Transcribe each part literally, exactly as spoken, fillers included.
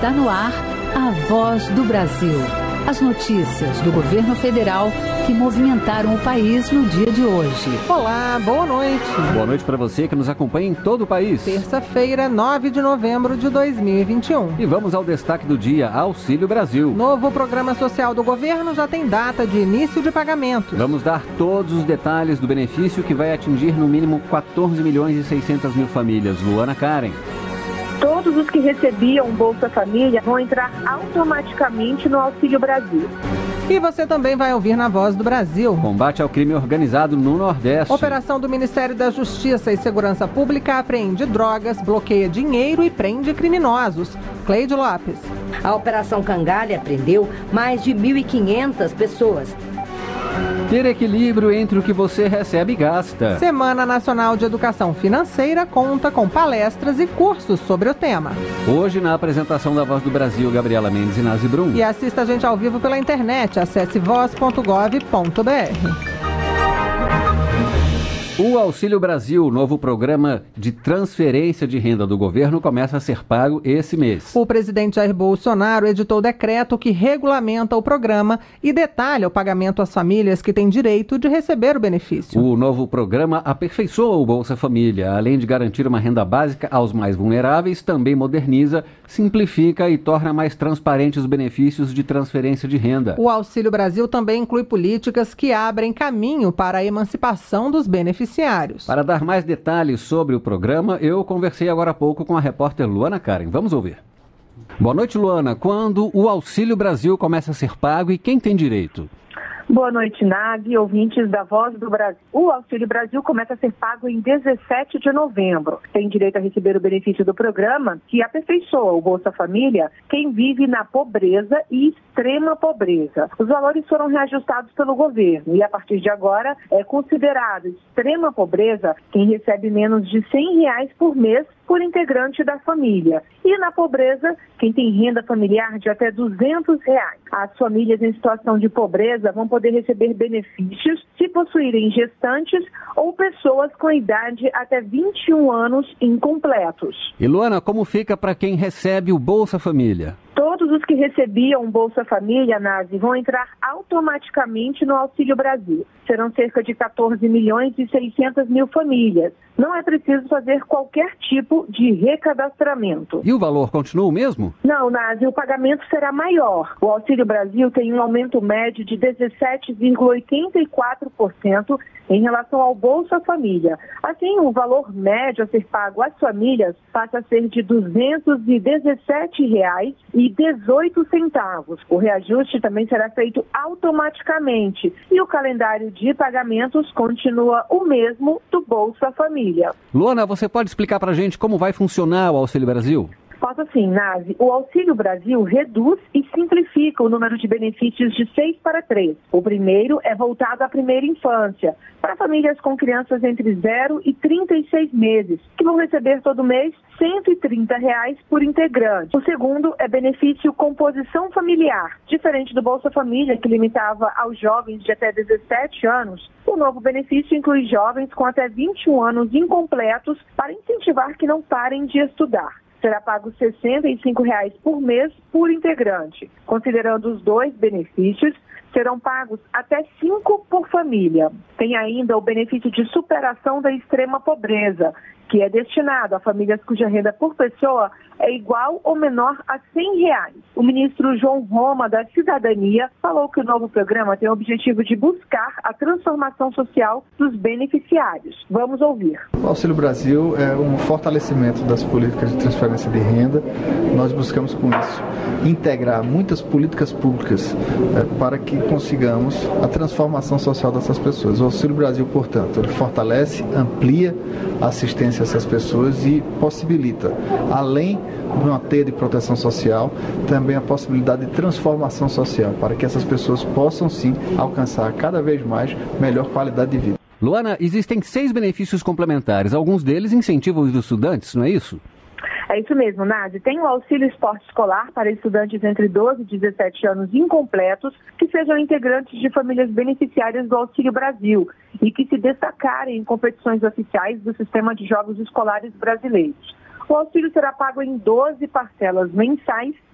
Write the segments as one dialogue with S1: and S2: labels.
S1: Está no ar a Voz do Brasil. As notícias do governo federal que movimentaram o país no dia de hoje.
S2: Olá, boa noite.
S3: Boa noite para você que nos acompanha em todo o país.
S2: Terça-feira, nove de novembro de dois mil e vinte e um.
S3: E vamos ao destaque do dia, Auxílio Brasil.
S2: Novo programa social do governo já tem data de início de pagamento.
S3: Vamos dar todos os detalhes do benefício que vai atingir no mínimo quatorze milhões e seiscentas mil famílias. Luana Karen.
S4: Todos os que recebiam Bolsa Família vão entrar automaticamente no Auxílio Brasil.
S2: E você também vai ouvir na Voz do Brasil.
S3: Combate ao crime organizado no Nordeste.
S2: Operação do Ministério da Justiça e Segurança Pública apreende drogas, bloqueia dinheiro e prende criminosos. Cleide Lopes.
S5: A Operação Cangalha prendeu mais de mil e quinhentas pessoas.
S3: Ter equilíbrio entre o que você recebe e gasta.
S2: Semana Nacional de Educação Financeira conta com palestras e cursos sobre o tema.
S3: Hoje, na apresentação da Voz do Brasil, Gabriela Mendes e Nazi Brum.
S2: E assista a gente ao vivo pela internet. Acesse voz ponto gov ponto br.
S3: O Auxílio Brasil, novo programa de transferência de renda do governo, começa a ser pago esse mês.
S2: O presidente Jair Bolsonaro editou o decreto que regulamenta o programa e detalha o pagamento às famílias que têm direito de receber o benefício.
S3: O novo programa aperfeiçoa o Bolsa Família. Além de garantir uma renda básica aos mais vulneráveis, também moderniza, simplifica e torna mais transparentes os benefícios de transferência de renda.
S2: O Auxílio Brasil também inclui políticas que abrem caminho para a emancipação dos beneficiários.
S3: Para dar mais detalhes sobre o programa, eu conversei agora há pouco com a repórter Luana Karen. Vamos ouvir. Boa noite, Luana. Quando o Auxílio Brasil começa a ser pago e quem tem direito?
S4: Boa noite, Nazi, ouvintes da Voz do Brasil. O Auxílio Brasil começa a ser pago em dezessete de novembro. Tem direito a receber o benefício do programa que aperfeiçoa o Bolsa Família quem vive na pobreza e extrema pobreza. Os valores foram reajustados pelo governo e, a partir de agora, é considerado extrema pobreza quem recebe menos de cem reais por mês por integrante da família. E na pobreza, quem tem renda familiar de até duzentos reais. As famílias em situação de pobreza vão poder receber benefícios se possuírem gestantes ou pessoas com idade até vinte e um anos incompletos.
S3: E Luana, como fica para quem recebe o Bolsa Família?
S4: Todos os que recebiam Bolsa Família, Nazi, vão entrar automaticamente no Auxílio Brasil. Serão cerca de quatorze milhões e seiscentas mil famílias. Não é preciso fazer qualquer tipo de recadastramento.
S3: E o valor continua o mesmo?
S4: Não, Nazi, o pagamento será maior. O Auxílio Brasil tem um aumento médio de dezessete vírgula oitenta e quatro por cento em relação ao Bolsa Família. Assim, o valor médio a ser pago às famílias passa a ser de duzentos e dezessete reais e dezoito centavos. O reajuste também será feito automaticamente e o calendário de pagamentos continua o mesmo do Bolsa Família.
S3: Luana, você pode explicar para a gente como vai funcionar o Auxílio Brasil?
S4: Posso sim, Nazi. O Auxílio Brasil reduz e simplifica o número de benefícios de seis para três. O primeiro é voltado à primeira infância, para famílias com crianças entre zero e trinta e seis meses, que vão receber todo mês cento e trinta reais por integrante. O segundo é benefício composição familiar. Diferente do Bolsa Família, que limitava aos jovens de até dezessete anos, o novo benefício inclui jovens com até vinte e um anos incompletos para incentivar que não parem de estudar. Será pago sessenta e cinco reais por mês por integrante. Considerando os dois benefícios, serão pagos até cinco por família. Tem ainda o benefício de superação da extrema pobreza, que é destinado a famílias cuja renda por pessoa é igual ou menor a cem reais. O ministro João Roma, da Cidadania, falou que o novo programa tem o objetivo de buscar a transformação social dos beneficiários. Vamos ouvir.
S6: O Auxílio Brasil é um fortalecimento das políticas de transferência de renda. Nós buscamos com isso integrar muitas políticas públicas é, para que consigamos a transformação social dessas pessoas. O Auxílio Brasil, portanto, ele fortalece, amplia a assistência a essas pessoas e possibilita, além de uma teia de proteção social, também a possibilidade de transformação social, para que essas pessoas possam sim alcançar cada vez mais melhor qualidade de vida.
S3: Luana, existem seis benefícios complementares, alguns deles incentivam os estudantes, não é isso?
S4: É isso mesmo, Nazi. Tem o auxílio esporte escolar para estudantes entre doze e dezessete anos incompletos que sejam integrantes de famílias beneficiárias do Auxílio Brasil e que se destacarem em competições oficiais do Sistema de Jogos Escolares Brasileiros. O auxílio será pago em doze parcelas mensais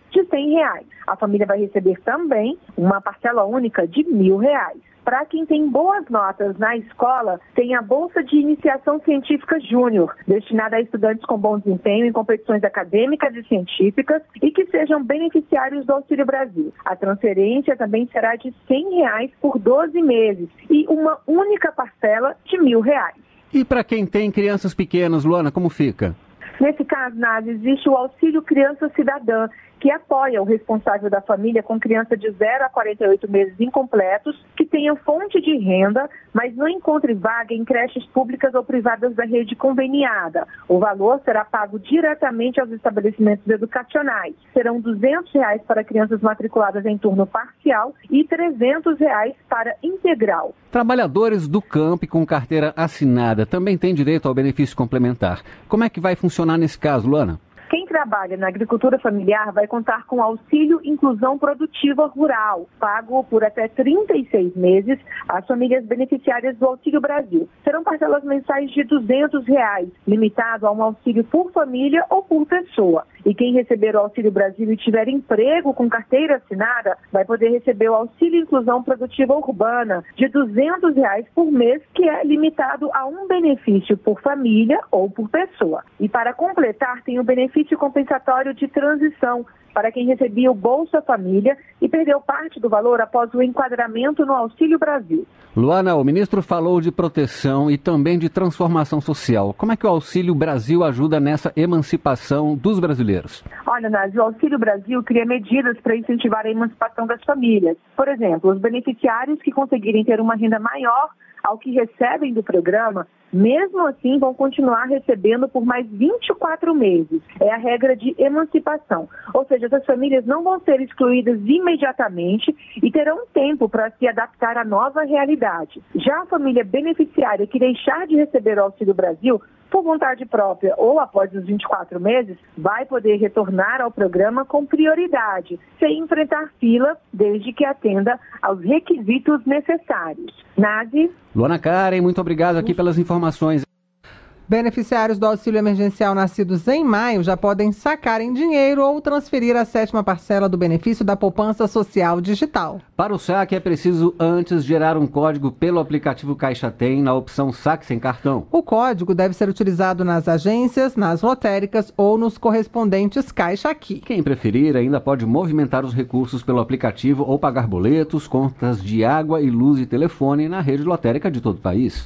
S4: de cem reais. A família vai receber também uma parcela única de mil reais. Para quem tem boas notas na escola, tem a Bolsa de Iniciação Científica Júnior, destinada a estudantes com bom desempenho em competições acadêmicas e científicas e que sejam beneficiários do Auxílio Brasil. A transferência também será de cem reais por doze meses e uma única parcela de mil reais.
S3: E para quem tem crianças pequenas, Luana, como fica?
S4: Nesse caso, Nazi, existe o Auxílio Criança Cidadã, que apoia o responsável da família com criança de zero a quarenta e oito meses incompletos, que tenha fonte de renda, mas não encontre vaga em creches públicas ou privadas da rede conveniada. O valor será pago diretamente aos estabelecimentos educacionais. Serão duzentos reais para crianças matriculadas em turno parcial e trezentos reais para integral.
S3: Trabalhadores do campo e com carteira assinada também têm direito ao benefício complementar. Como é que vai funcionar nesse caso, Luana?
S4: Quem trabalha na agricultura familiar vai contar com auxílio inclusão produtiva rural, pago por até trinta e seis meses às famílias beneficiárias do Auxílio Brasil. Serão parcelas mensais de duzentos reais, limitado a um auxílio por família ou por pessoa. E quem receber o Auxílio Brasil e tiver emprego com carteira assinada, vai poder receber o Auxílio Inclusão Produtiva Urbana de duzentos reais por mês, que é limitado a um benefício por família ou por pessoa. E para completar, tem o benefício compensatório de transição para quem recebia o Bolsa Família e perdeu parte do valor após o enquadramento no Auxílio Brasil.
S3: Luana, o ministro falou de proteção e também de transformação social. Como é que o Auxílio Brasil ajuda nessa emancipação dos brasileiros?
S4: Olha, Nazi, o Auxílio Brasil cria medidas para incentivar a emancipação das famílias. Por exemplo, os beneficiários que conseguirem ter uma renda maior ao que recebem do programa, mesmo assim vão continuar recebendo por mais vinte e quatro meses. É a regra de emancipação. Ou seja, essas famílias não vão ser excluídas imediatamente e terão tempo para se adaptar à nova realidade. Já a família beneficiária que deixar de receber o Auxílio Brasil por vontade própria ou após os vinte e quatro meses, vai poder retornar ao programa com prioridade, sem enfrentar fila, desde que atenda aos requisitos necessários. Nazi?
S3: Luana Karen, muito obrigado aqui pelas informações.
S2: Beneficiários do auxílio emergencial nascidos em maio já podem sacar em dinheiro ou transferir a sétima parcela do benefício da poupança social digital.
S3: Para o saque é preciso antes gerar um código pelo aplicativo Caixa Tem na opção Saque Sem Cartão.
S2: O código deve ser utilizado nas agências, nas lotéricas ou nos correspondentes Caixa Aqui.
S3: Quem preferir ainda pode movimentar os recursos pelo aplicativo ou pagar boletos, contas de água e luz e telefone na rede lotérica de todo o país.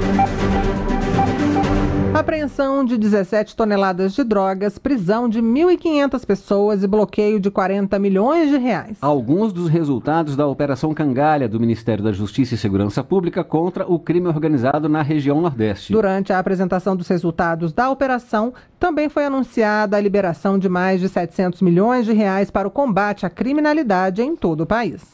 S2: Apreensão de dezessete toneladas de drogas, prisão de mil e quinhentas pessoas e bloqueio de quarenta milhões de reais.
S3: Alguns dos resultados da Operação Cangalha do Ministério da Justiça e Segurança Pública contra o crime organizado na região Nordeste.
S2: Durante a apresentação dos resultados da operação, também foi anunciada a liberação de mais de setecentos milhões de reais para o combate à criminalidade em todo o país.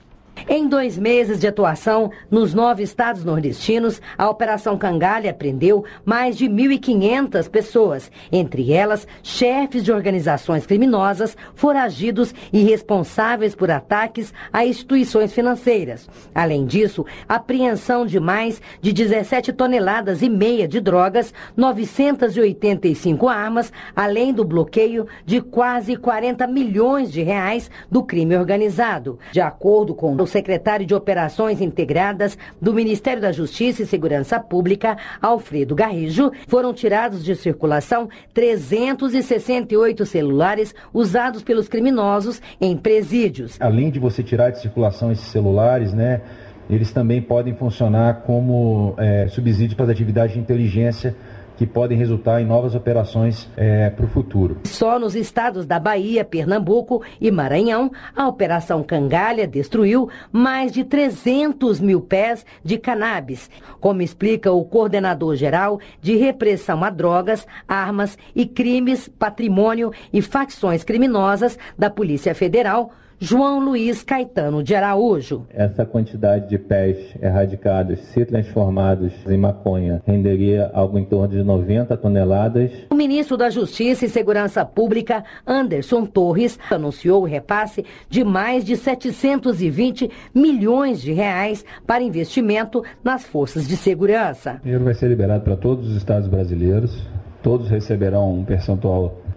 S5: Em dois meses de atuação nos nove estados nordestinos, a Operação Cangalha prendeu mais de mil e quinhentas pessoas, entre elas chefes de organizações criminosas, foragidos e responsáveis por ataques a instituições financeiras. Além disso, apreensão de mais de dezessete toneladas e meia de drogas, novecentas e oitenta e cinco armas, além do bloqueio de quase quarenta milhões de reais do crime organizado. De acordo com o secretário de Operações Integradas do Ministério da Justiça e Segurança Pública, Alfredo Garrijo, foram tirados de circulação trezentos e sessenta e oito celulares usados pelos criminosos em presídios.
S7: Além de você tirar de circulação esses celulares, né, eles também podem funcionar como é, subsídio para as atividades de inteligência que podem resultar em novas operações é, para o futuro.
S5: Só nos estados da Bahia, Pernambuco e Maranhão, a Operação Cangalha destruiu mais de trezentos mil pés de cannabis, como explica o coordenador-geral de repressão a drogas, armas e crimes, patrimônio e facções criminosas da Polícia Federal, João Luiz Caetano de Araújo.
S8: Essa quantidade de pés erradicados, se transformados em maconha, renderia algo em torno de noventa toneladas.
S5: O ministro da Justiça e Segurança Pública, Anderson Torres, anunciou o repasse de mais de setecentos e vinte milhões de reais para investimento nas forças de segurança.
S7: O dinheiro vai ser liberado para todos os estados brasileiros, todos receberão um percentual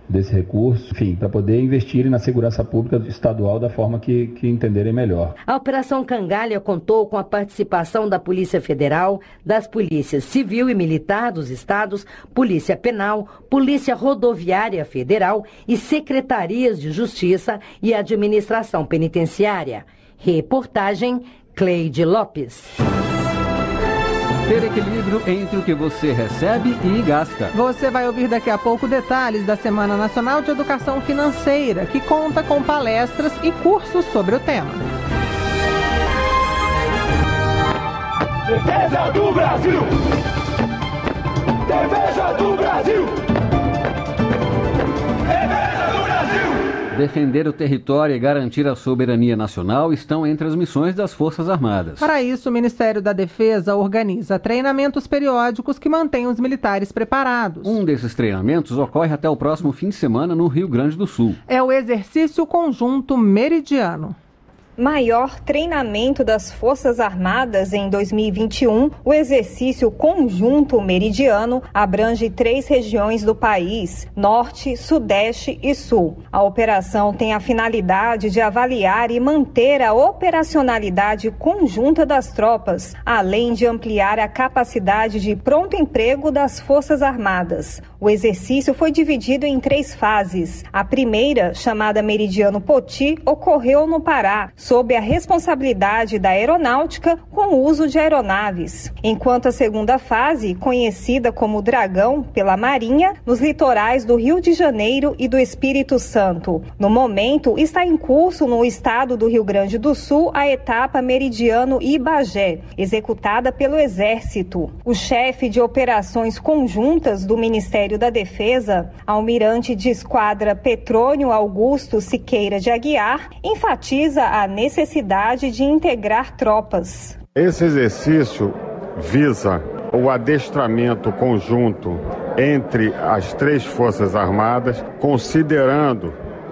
S7: desse recurso, enfim, para poder investirem na segurança pública estadual da forma que, que entenderem melhor.
S5: A Operação Cangalha contou com a participação da Polícia Federal, das Polícias Civil e Militar dos estados, Polícia Penal, Polícia Rodoviária Federal e Secretarias de Justiça e Administração Penitenciária. Reportagem Cleide Lopes.
S3: Ter equilíbrio entre o que você recebe e gasta.
S2: Você vai ouvir daqui a pouco detalhes da Semana Nacional de Educação Financeira, que conta com palestras e cursos sobre o tema.
S9: Defesa do Brasil! Defesa do Brasil! Defesa do Brasil!
S3: Defender o território e garantir a soberania nacional estão entre as missões das Forças Armadas.
S2: Para isso, o Ministério da Defesa organiza treinamentos periódicos que mantêm os militares preparados.
S3: Um desses treinamentos ocorre até o próximo fim de semana no Rio Grande do Sul.
S2: É o Exercício Conjunto Meridiano.
S10: Maior treinamento das Forças Armadas em dois mil e vinte e um, o Exercício Conjunto Meridiano abrange três regiões do país, Norte, Sudeste e Sul. A operação tem a finalidade de avaliar e manter a operacionalidade conjunta das tropas, além de ampliar a capacidade de pronto emprego das Forças Armadas. O exercício foi dividido em três fases. A primeira, chamada Meridiano Poti, ocorreu no Pará, sob a responsabilidade da aeronáutica com o uso de aeronaves. Enquanto a segunda fase, conhecida como Dragão pela Marinha, nos litorais do Rio de Janeiro e do Espírito Santo. No momento, está em curso no estado do Rio Grande do Sul a etapa Meridiano Ibagé, executada pelo Exército. O chefe de operações conjuntas do Ministério da Defesa, almirante de esquadra Petrônio Augusto Siqueira de Aguiar, enfatiza a necessidade de integrar tropas.
S11: Esse exercício visa o adestramento conjunto entre as três Forças Armadas, considerando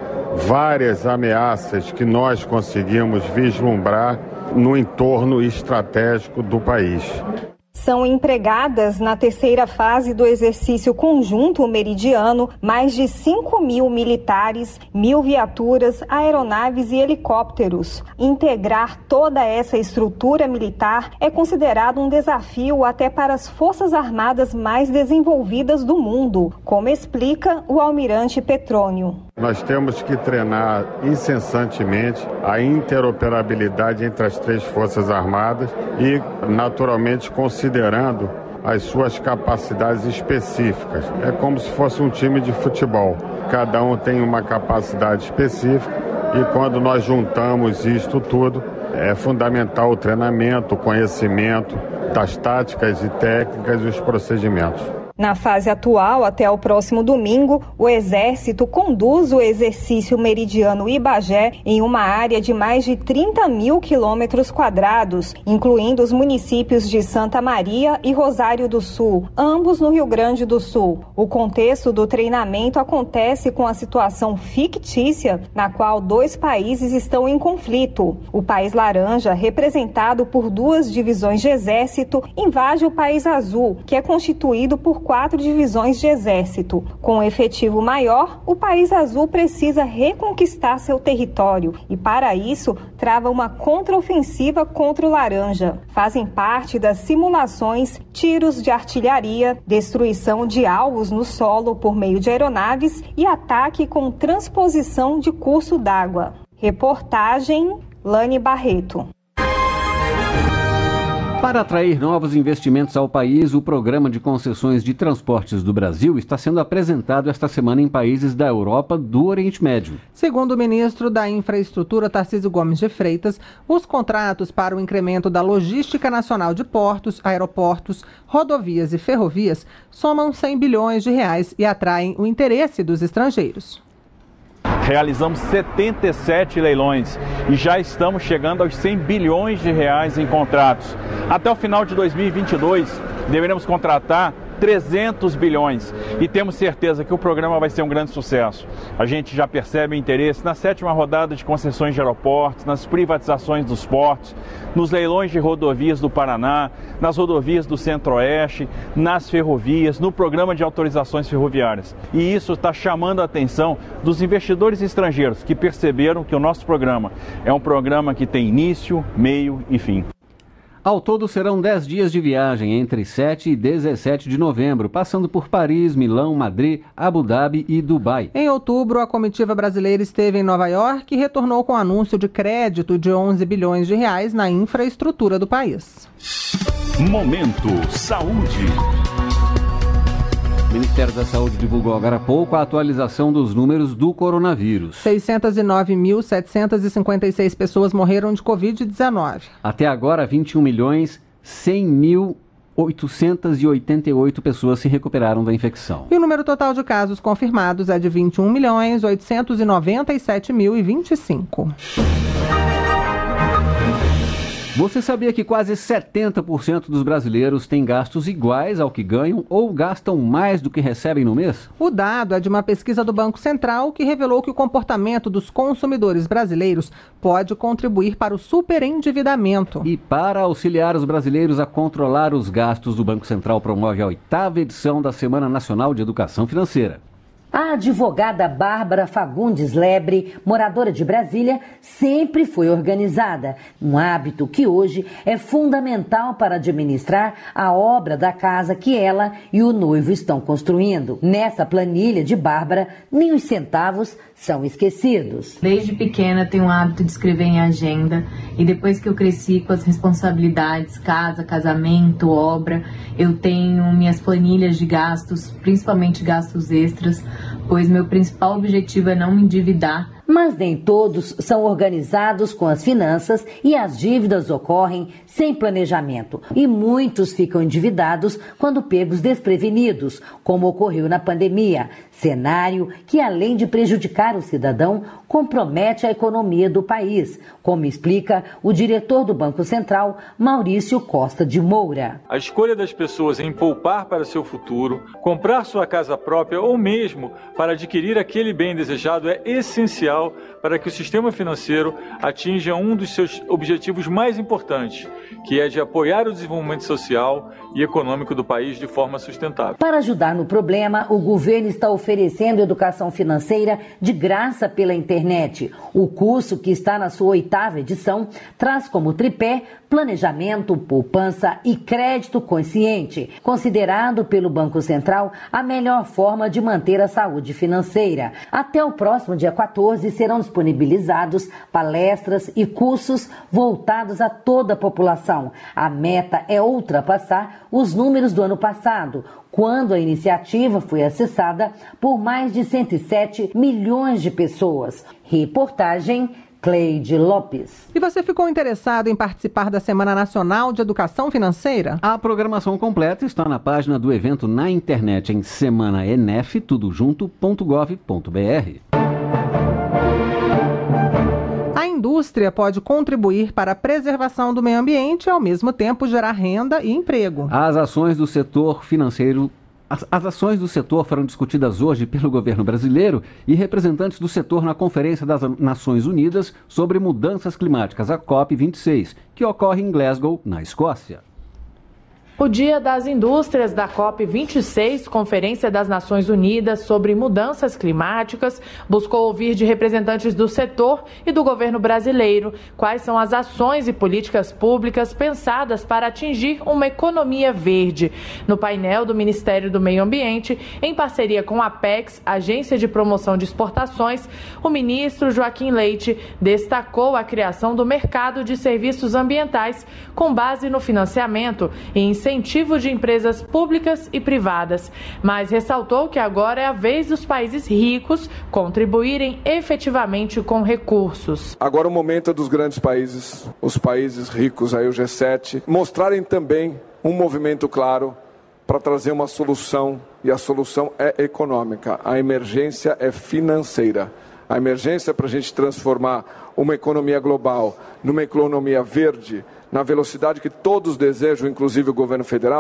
S11: várias ameaças que nós conseguimos vislumbrar no entorno estratégico do país.
S10: São empregadas na terceira fase do exercício conjunto meridiano mais de cinco mil militares, mil viaturas, aeronaves e helicópteros. Integrar toda essa estrutura militar é considerado um desafio até para as Forças Armadas mais desenvolvidas do mundo, como explica o almirante Petrônio.
S11: Nós temos que treinar incessantemente a interoperabilidade entre as três Forças Armadas e, naturalmente, considerando as suas capacidades específicas. É como se fosse um time de futebol. Cada um tem uma capacidade específica e, quando nós juntamos isto tudo, é fundamental o treinamento, o conhecimento das táticas e técnicas e os procedimentos.
S10: Na fase atual, até o próximo domingo, o Exército conduz o exercício Meridiano Ibagé em uma área de mais de trinta mil quilômetros quadrados, incluindo os municípios de Santa Maria e Rosário do Sul, ambos no Rio Grande do Sul. O contexto do treinamento acontece com a situação fictícia na qual dois países estão em conflito. O País Laranja, representado por duas divisões de exército, invade o País Azul, que é constituído por quatro divisões de exército. Com um efetivo maior, o País Azul precisa reconquistar seu território e, para isso, trava uma contraofensiva contra o Laranja. Fazem parte das simulações tiros de artilharia, destruição de alvos no solo por meio de aeronaves e ataque com transposição de curso d'água. Reportagem Lani Barreto.
S3: Para atrair novos investimentos ao país, o Programa de Concessões de Transportes do Brasil está sendo apresentado esta semana em países da Europa do Oriente Médio.
S2: Segundo o ministro da Infraestrutura, Tarcísio Gomes de Freitas, os contratos para o incremento da logística nacional de portos, aeroportos, rodovias e ferrovias somam cem bilhões de reais e atraem o interesse dos estrangeiros.
S12: Realizamos setenta e sete leilões e já estamos chegando aos cem bilhões de reais em contratos. Até o final de dois mil e vinte e dois, deveremos contratar trezentos bilhões. E temos certeza que o programa vai ser um grande sucesso. A gente já percebe interesse na sétima rodada de concessões de aeroportos, nas privatizações dos portos, nos leilões de rodovias do Paraná, nas rodovias do Centro-Oeste, nas ferrovias, no programa de autorizações ferroviárias. E isso está chamando a atenção dos investidores estrangeiros que perceberam que o nosso programa é um programa que tem início, meio e fim.
S3: Ao todo serão dez dias de viagem entre sete e dezessete de novembro, passando por Paris, Milão, Madrid, Abu Dhabi e Dubai.
S2: Em outubro, a comitiva brasileira esteve em Nova York e retornou com anúncio de crédito de onze bilhões de reais na infraestrutura do país.
S13: Momento Saúde.
S3: O Ministério da Saúde divulgou agora há pouco a atualização dos números do coronavírus.
S2: seiscentos e nove mil, setecentos e cinquenta e seis pessoas morreram de covid dezenove.
S3: Até agora, vinte e um milhões, cem mil, oitocentos e oitenta e oito pessoas se recuperaram da infecção.
S2: E o número total de casos confirmados é de vinte e um milhões, oitocentos e noventa e sete mil e vinte e cinco.
S3: Você sabia que quase setenta por cento dos brasileiros têm gastos iguais ao que ganham ou gastam mais do que recebem no mês?
S2: O dado é de uma pesquisa do Banco Central que revelou que o comportamento dos consumidores brasileiros pode contribuir para o superendividamento.
S3: E para auxiliar os brasileiros a controlar os gastos, o Banco Central promove a oitava edição da Semana Nacional de Educação Financeira.
S5: A advogada Bárbara Fagundes Lebre, moradora de Brasília, sempre foi organizada, um hábito que hoje é fundamental para administrar a obra da casa que ela e o noivo estão construindo. Nessa planilha de Bárbara, nem os centavos são esquecidos.
S14: Desde pequena tenho o hábito de escrever em agenda e depois que eu cresci com as responsabilidades, casa, casamento, obra, eu tenho minhas planilhas de gastos, principalmente gastos extras, pois meu principal objetivo é não me endividar.
S5: Mas nem todos são organizados com as finanças e as dívidas ocorrem sem planejamento. E muitos ficam endividados quando pegos desprevenidos, como ocorreu na pandemia. Cenário que, além de prejudicar o cidadão, compromete a economia do país, como explica o diretor do Banco Central, Maurício Costa de Moura.
S15: A escolha das pessoas em poupar para seu futuro, comprar sua casa própria ou mesmo para adquirir aquele bem desejado é essencial para que o sistema financeiro atinja um dos seus objetivos mais importantes, que é de apoiar o desenvolvimento social e econômico do país de forma sustentável.
S5: Para ajudar no problema, o governo está oferecendo educação financeira de graça pela internet. O curso, que está na sua oitava edição, traz como tripé planejamento, poupança e crédito consciente, considerado pelo Banco Central a melhor forma de manter a saúde financeira. Até o próximo dia quatorze serão disponibilizados palestras e cursos voltados a toda a população. A meta é ultrapassar os números do ano passado, quando a iniciativa foi acessada por mais de cento e sete milhões de pessoas. Reportagem Cleide Lopes.
S2: E você ficou interessado em participar da Semana Nacional de Educação Financeira?
S3: A programação completa está na página do evento na internet em semana enef tudo junto ponto gov ponto br.
S2: A indústria pode contribuir para a preservação do meio ambiente e, ao mesmo tempo, gerar renda e emprego.
S3: As ações do setor financeiro As, as ações do setor foram discutidas hoje pelo governo brasileiro e representantes do setor na Conferência das Nações Unidas sobre Mudanças Climáticas, a COP vinte e seis, que ocorre em Glasgow, na Escócia.
S16: O Dia das Indústrias da COP vinte e seis, Conferência das Nações Unidas sobre Mudanças Climáticas, buscou ouvir de representantes do setor e do governo brasileiro quais são as ações e políticas públicas pensadas para atingir uma economia verde. No painel do Ministério do Meio Ambiente, em parceria com a Apex, Agência de Promoção de Exportações, o ministro Joaquim Leite destacou a criação do mercado de serviços ambientais com base no financiamento e incentivo de empresas públicas e privadas, mas ressaltou que agora é a vez dos países ricos contribuírem efetivamente com recursos.
S17: Agora o momento é dos grandes países, os países ricos, aí o G sete, mostrarem também um movimento claro para trazer uma solução, e a solução é econômica, a emergência é financeira. A emergência para a gente transformar uma economia global numa economia verde, na velocidade que todos desejam, inclusive o governo federal,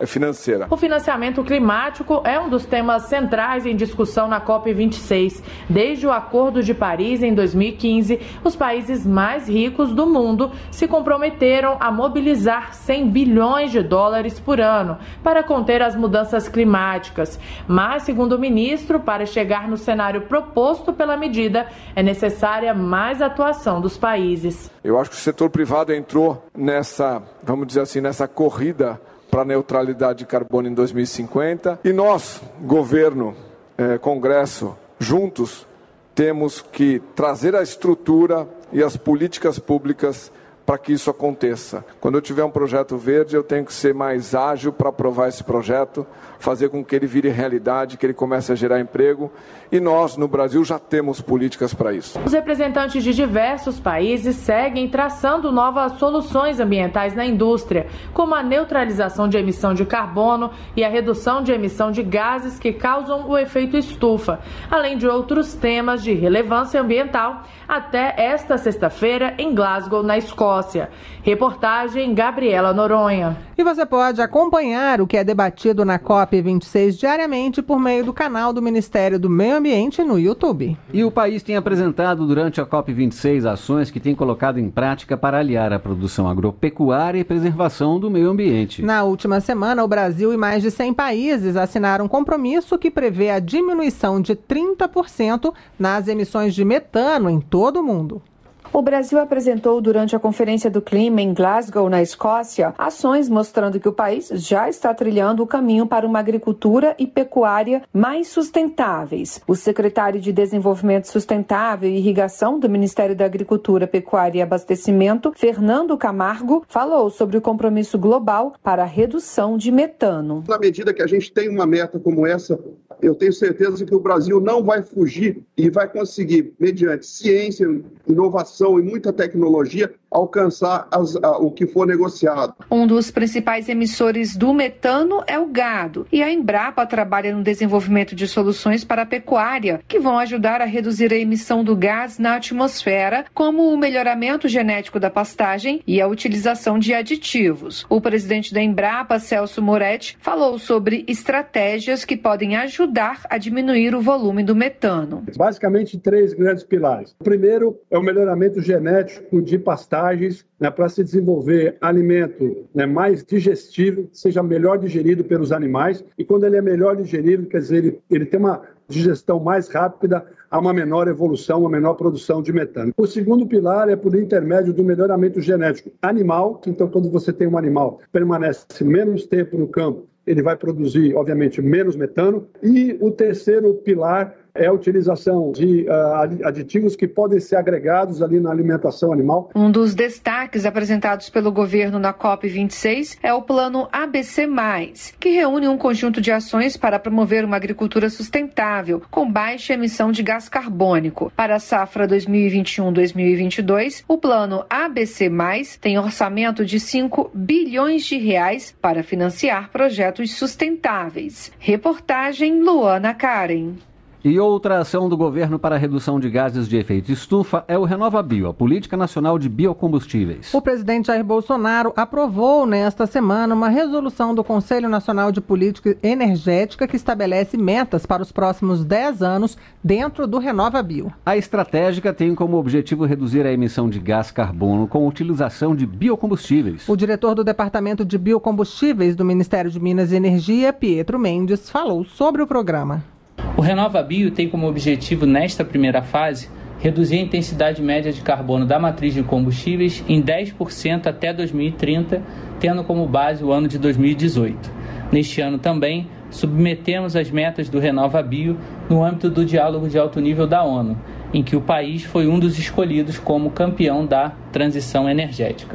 S17: financeira.
S16: O financiamento climático é um dos temas centrais em discussão na COP vinte e seis. Desde o Acordo de Paris, em dois mil e quinze, os países mais ricos do mundo se comprometeram a mobilizar cem bilhões de dólares por ano para conter as mudanças climáticas. Mas, segundo o ministro, para chegar no cenário proposto pela medida, é necessária mais atuação dos países.
S17: Eu acho que o setor privado entrou nessa, vamos dizer assim, nessa corrida para a neutralidade de carbono em dois mil e cinquenta. E nós, governo, eh, Congresso, juntos, temos que trazer a estrutura e as políticas públicas para que isso aconteça. Quando eu tiver um projeto verde, eu tenho que ser mais ágil para aprovar esse projeto, fazer com que ele vire realidade, que ele comece a gerar emprego. E nós, no Brasil, já temos políticas para isso.
S16: Os representantes de diversos países seguem traçando novas soluções ambientais na indústria, como a neutralização de emissão de carbono e a redução de emissão de gases que causam o efeito estufa, além de outros temas de relevância ambiental, até esta sexta-feira em Glasgow, na Escócia. Reportagem Gabriela Noronha.
S2: E você pode acompanhar o que é debatido na COP vinte e seis diariamente por meio do canal do Ministério do Meio Ambiente no YouTube.
S3: E o país tem apresentado durante a COP vinte e seis ações que tem colocado em prática para aliar a produção agropecuária e preservação do meio ambiente.
S2: Na última semana, o Brasil e mais de cem países assinaram um compromisso que prevê a diminuição de trinta por cento nas emissões de metano em todo o mundo.
S18: O Brasil apresentou durante a Conferência do Clima em Glasgow, na Escócia, ações mostrando que o país já está trilhando o caminho para uma agricultura e pecuária mais sustentáveis. O secretário de Desenvolvimento Sustentável e Irrigação do Ministério da Agricultura, Pecuária e Abastecimento, Fernando Camargo, falou sobre o compromisso global para a redução de metano.
S19: Na medida que a gente tem uma meta como essa, eu tenho certeza que o Brasil não vai fugir e vai conseguir, mediante ciência, inovação e muita tecnologia, alcançar as, a, o que for negociado.
S18: Um dos principais emissores do metano é o gado, e a Embrapa trabalha no desenvolvimento de soluções para a pecuária, que vão ajudar a reduzir a emissão do gás na atmosfera, como o melhoramento genético da pastagem e a utilização de aditivos. O presidente da Embrapa, Celso Moretti, falou sobre estratégias que podem ajudar a diminuir o volume do metano.
S20: Basicamente, três grandes pilares. O primeiro é o melhoramento genético de pastagens, né, para se desenvolver alimento, né, mais digestivo, seja melhor digerido pelos animais. E quando ele é melhor digerido, quer dizer, ele, ele tem uma digestão mais rápida, há uma menor evolução, uma menor produção de metano. O segundo pilar é por intermédio do melhoramento genético animal. Então, quando você tem um animal que permanece menos tempo no campo, ele vai produzir, obviamente, menos metano. E o terceiro pilar é a utilização de uh, aditivos que podem ser agregados ali na alimentação animal.
S18: Um dos destaques apresentados pelo governo na COP vinte e seis é o Plano A B C mais, que reúne um conjunto de ações para promover uma agricultura sustentável, com baixa emissão de gás carbônico. Para a safra dois mil e vinte e um, dois mil e vinte e dois, o Plano A B C mais tem orçamento de cinco bilhões de reais para financiar projetos sustentáveis. Reportagem Luana Karen.
S3: E outra ação do governo para a redução de gases de efeito estufa é o RenovaBio, a Política Nacional de Biocombustíveis.
S2: O presidente Jair Bolsonaro aprovou nesta semana uma resolução do Conselho Nacional de Política Energética que estabelece metas para os próximos dez anos dentro do RenovaBio.
S3: A estratégica tem como objetivo reduzir a emissão de gás carbono com a utilização de biocombustíveis.
S2: O diretor do Departamento de Biocombustíveis do Ministério de Minas e Energia, Pietro Mendes, falou sobre o programa.
S21: O RenovaBio tem como objetivo, nesta primeira fase, reduzir a intensidade média de carbono da matriz de combustíveis em dez por cento até dois mil e trinta, tendo como base o ano de dois mil e dezoito. Neste ano também, submetemos as metas do RenovaBio no âmbito do diálogo de alto nível da ONU, em que o país foi um dos escolhidos como campeão da transição energética.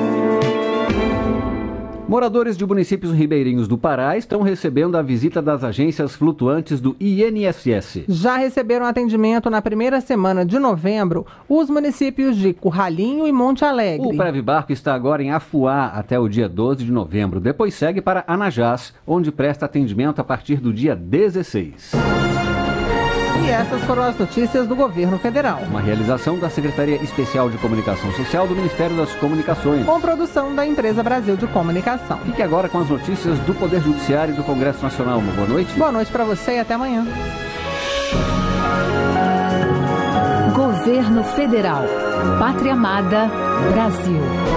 S3: Moradores de municípios ribeirinhos do Pará estão recebendo a visita das agências flutuantes do I N S S.
S2: Já receberam atendimento na primeira semana de novembro os municípios de Curralinho e Monte Alegre.
S3: O Prev Barco está agora em Afuá até o dia doze de novembro. Depois segue para Anajás, onde presta atendimento a partir do dia dezesseis.
S2: E essas foram as notícias do governo federal.
S3: Uma realização da Secretaria Especial de Comunicação Social do Ministério das Comunicações.
S2: Com produção da Empresa Brasil de Comunicação.
S3: Fique agora com as notícias do Poder Judiciário e do Congresso Nacional. Uma boa noite.
S2: Boa noite para você e até amanhã.
S1: Governo Federal. Pátria Amada, Brasil.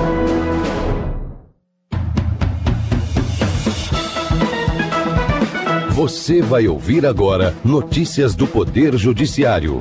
S22: Você vai ouvir agora notícias do Poder Judiciário.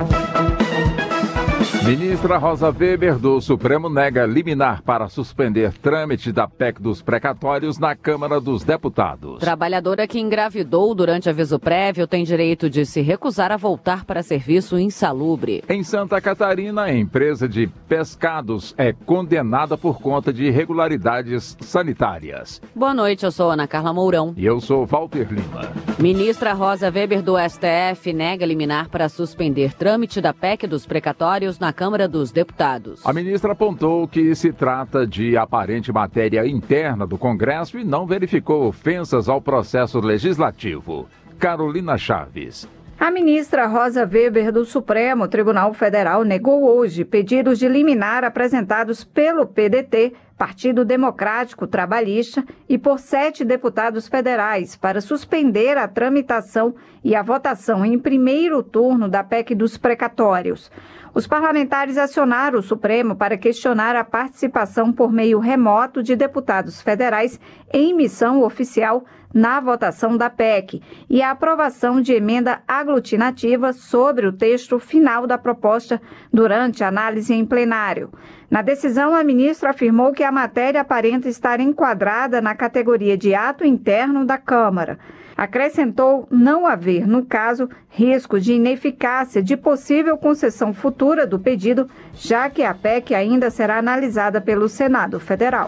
S23: Ministra Rosa Weber do Supremo nega liminar para suspender trâmite da P E C dos precatórios na Câmara dos Deputados.
S24: Trabalhadora que engravidou durante aviso prévio tem direito de se recusar a voltar para serviço insalubre.
S23: Em Santa Catarina, a empresa de pescados é condenada por conta de irregularidades sanitárias.
S24: Boa noite, eu sou Ana Carla Mourão.
S23: E eu sou Walter Lima.
S24: Ministra Rosa Weber do S T F nega liminar para suspender trâmite da P E C dos precatórios na Câmara dos Deputados.
S23: A ministra apontou que se trata de aparente matéria interna do Congresso e não verificou ofensas ao processo legislativo. Carolina Chaves.
S25: A ministra Rosa Weber do Supremo Tribunal Federal negou hoje pedidos de liminar apresentados pelo P D T, Partido Democrático Trabalhista, e por sete deputados federais para suspender a tramitação e a votação em primeiro turno da P E C dos precatórios. Os parlamentares acionaram o Supremo para questionar a participação por meio remoto de deputados federais em missão oficial na votação da P E C e a aprovação de emenda aglutinativa sobre o texto final da proposta durante a análise em plenário. Na decisão, a ministra afirmou que a matéria aparenta estar enquadrada na categoria de ato interno da Câmara. Acrescentou não haver, no caso, risco de ineficácia de possível concessão futura do pedido, já que a P E C ainda será analisada pelo Senado Federal.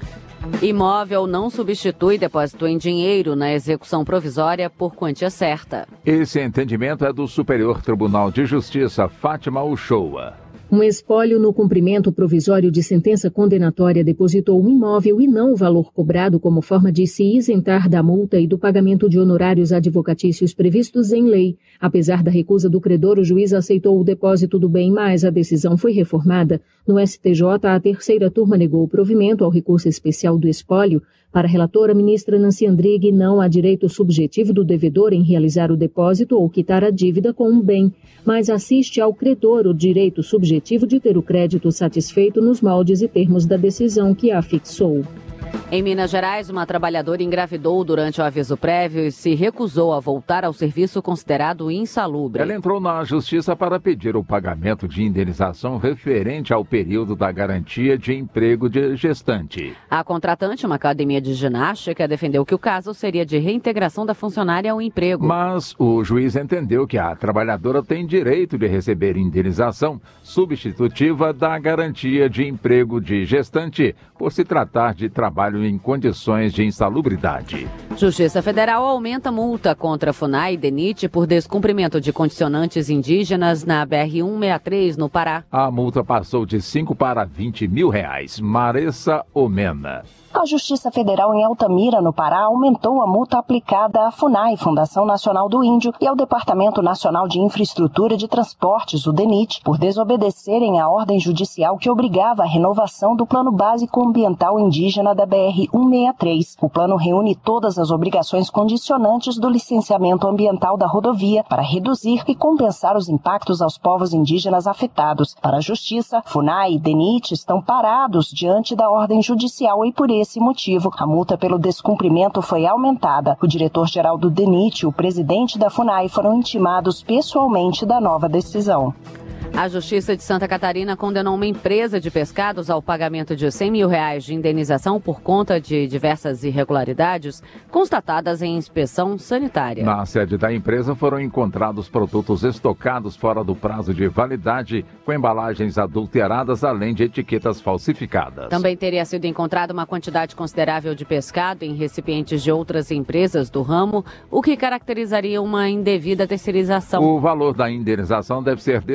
S24: Imóvel não substitui depósito em dinheiro na execução provisória por quantia certa.
S23: Esse entendimento é do Superior Tribunal de Justiça, Fátima Uchoa.
S26: Um espólio no cumprimento provisório de sentença condenatória depositou um imóvel e não o valor cobrado como forma de se isentar da multa e do pagamento de honorários advocatícios previstos em lei. Apesar da recusa do credor, o juiz aceitou o depósito do bem, mas a decisão foi reformada. No S T J, a terceira turma negou o provimento ao recurso especial do espólio. Para a relatora, ministra Nancy Andrighi, não há direito subjetivo do devedor em realizar o depósito ou quitar a dívida com um bem, mas assiste ao credor o direito subjetivo de ter o crédito satisfeito nos moldes e termos da decisão que a fixou.
S24: Em Minas Gerais, uma trabalhadora engravidou durante o aviso prévio e se recusou a voltar ao serviço considerado insalubre.
S23: Ela entrou na justiça para pedir o pagamento de indenização referente ao período da garantia de emprego de gestante.
S24: A contratante, uma academia de ginástica, defendeu que o caso seria de reintegração da funcionária ao emprego.
S23: Mas o juiz entendeu que a trabalhadora tem direito de receber indenização substitutiva da garantia de emprego de gestante, por se tratar de trabalho em condições de insalubridade.
S24: Justiça Federal aumenta multa contra a FUNAI e DENIT por descumprimento de condicionantes indígenas na B R cento e sessenta e três, no Pará.
S23: A multa passou de cinco para vinte mil reais. Maressa Omena.
S27: A Justiça Federal em Altamira, no Pará, aumentou a multa aplicada à FUNAI, Fundação Nacional do Índio, e ao Departamento Nacional de Infraestrutura de Transportes, o DENIT, por desobedecerem à ordem judicial que obrigava a renovação do Plano Básico Ambiental Indígena da B R cento e sessenta e três. O plano reúne todas as obrigações condicionantes do licenciamento ambiental da rodovia para reduzir e compensar os impactos aos povos indígenas afetados. Para a Justiça, FUNAI e DENIT estão parados diante da ordem judicial e, por esse motivo, a multa pelo descumprimento foi aumentada. O diretor-geral do DENIT e o presidente da FUNAI foram intimados pessoalmente da nova decisão.
S24: A Justiça de Santa Catarina condenou uma empresa de pescados ao pagamento de cem mil reais de indenização por conta de diversas irregularidades constatadas em inspeção sanitária.
S23: Na sede da empresa foram encontrados produtos estocados fora do prazo de validade, com embalagens adulteradas, além de etiquetas falsificadas.
S24: Também teria sido encontrada uma quantidade considerável de pescado em recipientes de outras empresas do ramo, o que caracterizaria uma indevida terceirização.
S23: O valor da indenização deve ser destinado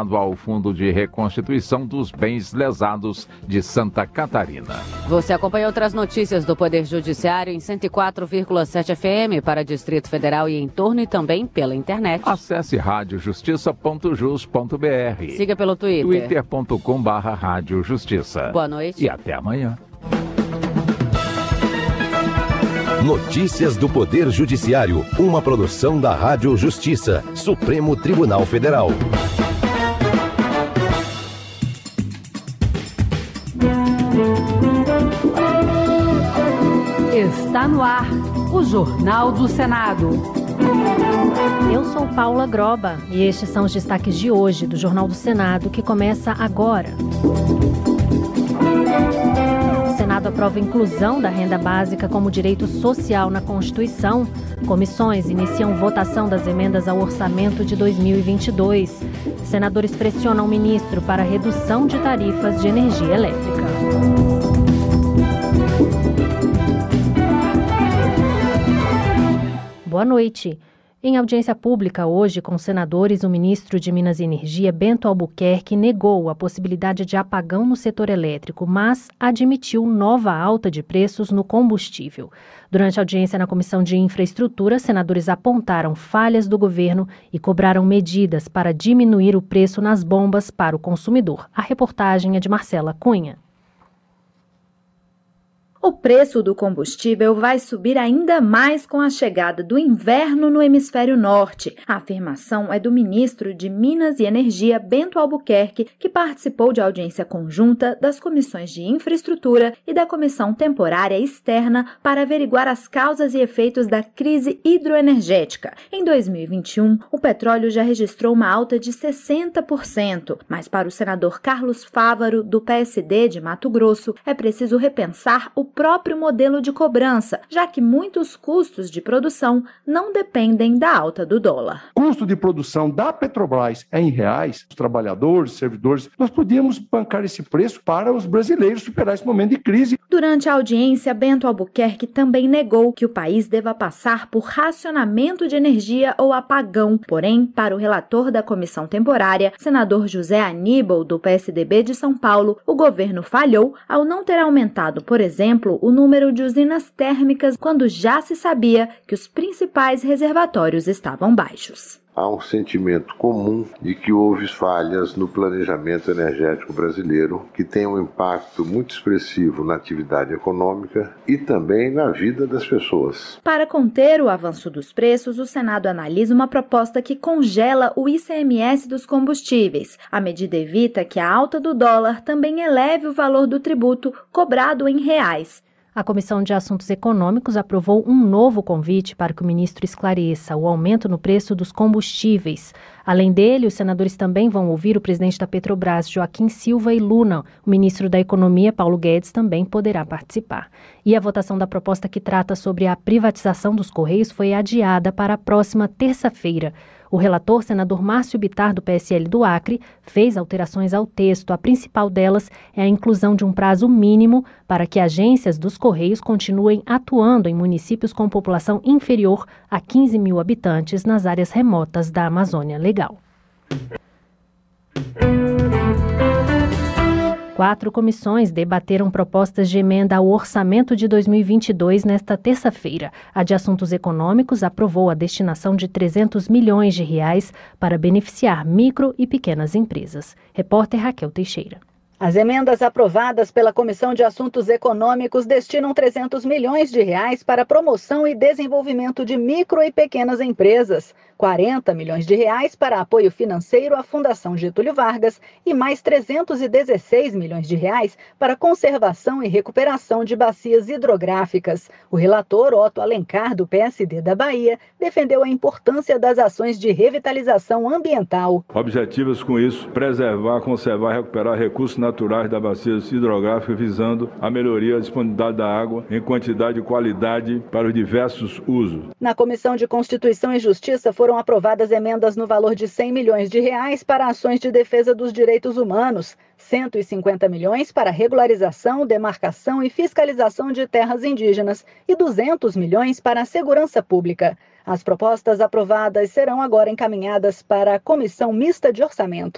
S23: destinado ao Fundo de Reconstituição dos Bens Lesados de Santa Catarina.
S24: Você acompanha outras notícias do Poder Judiciário em cento e quatro vírgula sete F M para Distrito Federal e em torno e também pela internet.
S23: Acesse rádio justiça ponto jus ponto b r.
S24: Siga pelo Twitter.
S23: twitter ponto com barra rádio justiça.
S24: Boa noite.
S23: E até amanhã.
S22: Notícias do Poder Judiciário, uma produção da Rádio Justiça, Supremo Tribunal Federal.
S1: Está no ar o Jornal do Senado.
S4: Eu sou Paula Groba e estes são os destaques de hoje do Jornal do Senado, que começa agora. O Senado aprova a inclusão da renda básica como direito social na Constituição. Comissões iniciam votação das emendas ao orçamento de dois mil e vinte e dois. Senadores pressionam o ministro para redução de tarifas de energia elétrica. Boa noite. Em audiência pública hoje com senadores, o ministro de Minas e Energia, Bento Albuquerque, negou a possibilidade de apagão no setor elétrico, mas admitiu nova alta de preços no combustível. Durante a audiência na Comissão de Infraestrutura, senadores apontaram falhas do governo e cobraram medidas para diminuir o preço nas bombas para o consumidor. A reportagem é de Marcela Cunha.
S6: O preço do combustível vai subir ainda mais com a chegada do inverno no hemisfério norte. A afirmação é do ministro de Minas e Energia, Bento Albuquerque, que participou de audiência conjunta das comissões de infraestrutura e da comissão temporária externa para averiguar as causas e efeitos da crise hidroenergética. Em dois mil e vinte e um, o petróleo já registrou uma alta de sessenta por cento, mas para o senador Carlos Fávaro, do P S D de Mato Grosso, é preciso repensar o próprio modelo de cobrança, já que muitos custos de produção não dependem da alta do dólar.
S7: O custo de produção da Petrobras é em reais, os trabalhadores, servidores, nós podíamos bancar esse preço para os brasileiros superar esse momento de crise.
S6: Durante a audiência, Bento Albuquerque também negou que o país deva passar por racionamento de energia ou apagão. Porém, para o relator da comissão temporária, senador José Aníbal, do P S D B de São Paulo, o governo falhou ao não ter aumentado, por exemplo, o número de usinas térmicas quando já se sabia que os principais reservatórios estavam baixos.
S8: Há um sentimento comum de que houve falhas no planejamento energético brasileiro, que tem um impacto muito expressivo na atividade econômica e também na vida das pessoas.
S6: Para conter o avanço dos preços, o Senado analisa uma proposta que congela o I C M S dos combustíveis. A medida evita que a alta do dólar também eleve o valor do tributo cobrado em reais.
S4: A Comissão de Assuntos Econômicos aprovou um novo convite para que o ministro esclareça o aumento no preço dos combustíveis. Além dele, os senadores também vão ouvir o presidente da Petrobras, Joaquim Silva, e Luna. O ministro da Economia, Paulo Guedes, também poderá participar. E a votação da proposta que trata sobre a privatização dos Correios foi adiada para a próxima terça-feira. O relator, senador Márcio Bittar, do P S L do Acre, fez alterações ao texto. A principal delas é a inclusão de um prazo mínimo para que agências dos Correios continuem atuando em municípios com população inferior a quinze mil habitantes nas áreas remotas da Amazônia Legal. Quatro comissões debateram propostas de emenda ao orçamento de dois mil e vinte e dois nesta terça-feira. A de Assuntos Econômicos aprovou a destinação de trezentos milhões de reais para beneficiar micro e pequenas empresas. Repórter Raquel Teixeira.
S9: As emendas aprovadas pela Comissão de Assuntos Econômicos destinam trezentos milhões de reais para promoção e desenvolvimento de micro e pequenas empresas, quarenta milhões de reais para apoio financeiro à Fundação Getúlio Vargas e mais trezentos e dezesseis milhões de reais para conservação e recuperação de bacias hidrográficas. O relator Otto Alencar, do P S D da Bahia, defendeu a importância das ações de revitalização ambiental.
S10: Objetivos com isso, preservar, conservar e recuperar recursos naturais da bacia hidrográfica, visando a melhoria da disponibilidade da água em quantidade e qualidade para os diversos usos.
S9: Na Comissão de Constituição e Justiça foram aprovadas emendas no valor de cem milhões de reais para ações de defesa dos direitos humanos, cento e cinquenta milhões para regularização, demarcação e fiscalização de terras indígenas e duzentos milhões para a segurança pública. As propostas aprovadas serão agora encaminhadas para a Comissão Mista de Orçamento.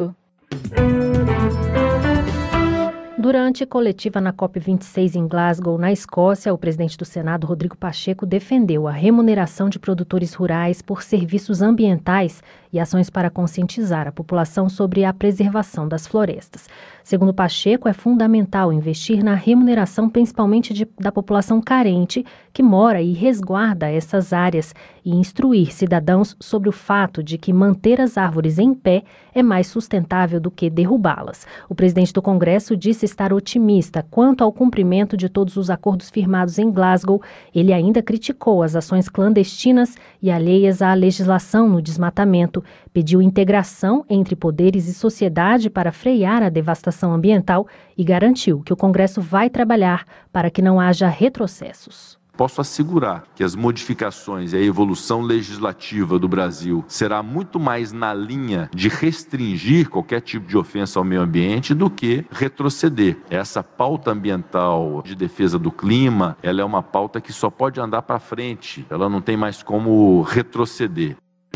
S4: Durante coletiva na COP vinte e seis em Glasgow, na Escócia, o presidente do Senado, Rodrigo Pacheco, defendeu a remuneração de produtores rurais por serviços ambientais e ações para conscientizar a população sobre a preservação das florestas. Segundo Pacheco, é fundamental investir na remuneração principalmente de, da população carente que mora e resguarda essas áreas e instruir cidadãos sobre o fato de que manter as árvores em pé é mais sustentável do que derrubá-las. O presidente do Congresso disse estar otimista quanto ao cumprimento de todos os acordos firmados em Glasgow. Ele ainda criticou as ações clandestinas e alheias à legislação no desmatamento, pediu integração entre poderes e sociedade para frear a devastação ambiental e garantiu que o Congresso vai trabalhar para que não haja retrocessos.
S5: Posso assegurar que as modificações e a evolução legislativa do Brasil será muito mais na linha de restringir qualquer tipo de ofensa ao meio ambiente do que retroceder. Essa pauta ambiental de defesa do clima, ela é uma pauta que só pode andar para frente, ela não tem mais como retroceder.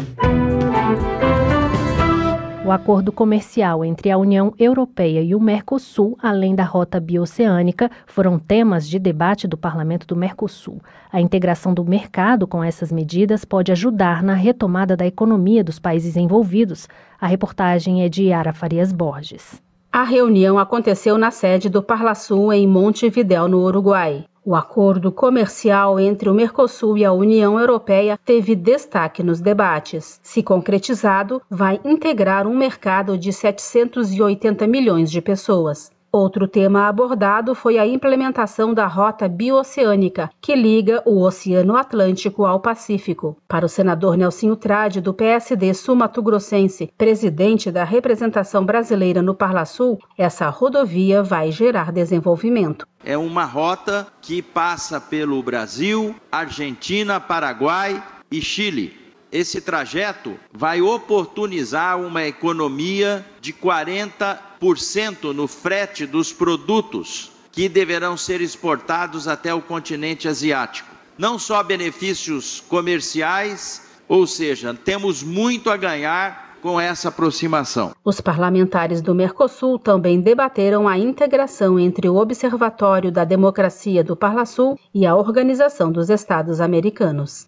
S4: O acordo comercial entre a União Europeia e o Mercosul, além da rota bioceânica, foram temas de debate do Parlamento do Mercosul. A integração do mercado com essas medidas pode ajudar na retomada da economia dos países envolvidos. A reportagem é de Yara Farias Borges.
S11: A reunião aconteceu na sede do Parlasul em Montevidéu, no Uruguai. O acordo comercial entre o Mercosul e a União Europeia teve destaque nos debates. Se concretizado, vai integrar um mercado de setecentos e oitenta milhões de pessoas. Outro tema abordado foi a implementação da rota bioceânica, que liga o Oceano Atlântico ao Pacífico. Para o senador Nelsinho Trade, do P S D sul-mato-grossense, presidente da representação brasileira no Parlasul, essa rodovia vai gerar desenvolvimento.
S12: É uma rota que passa pelo Brasil, Argentina, Paraguai e Chile. Esse trajeto vai oportunizar uma economia de quarenta por cento no frete dos produtos que deverão ser exportados até o continente asiático. Não só benefícios comerciais, ou seja, temos muito a ganhar com essa aproximação.
S11: Os parlamentares do Mercosul também debateram a integração entre o Observatório da Democracia do Parlasul e a Organização dos Estados Americanos.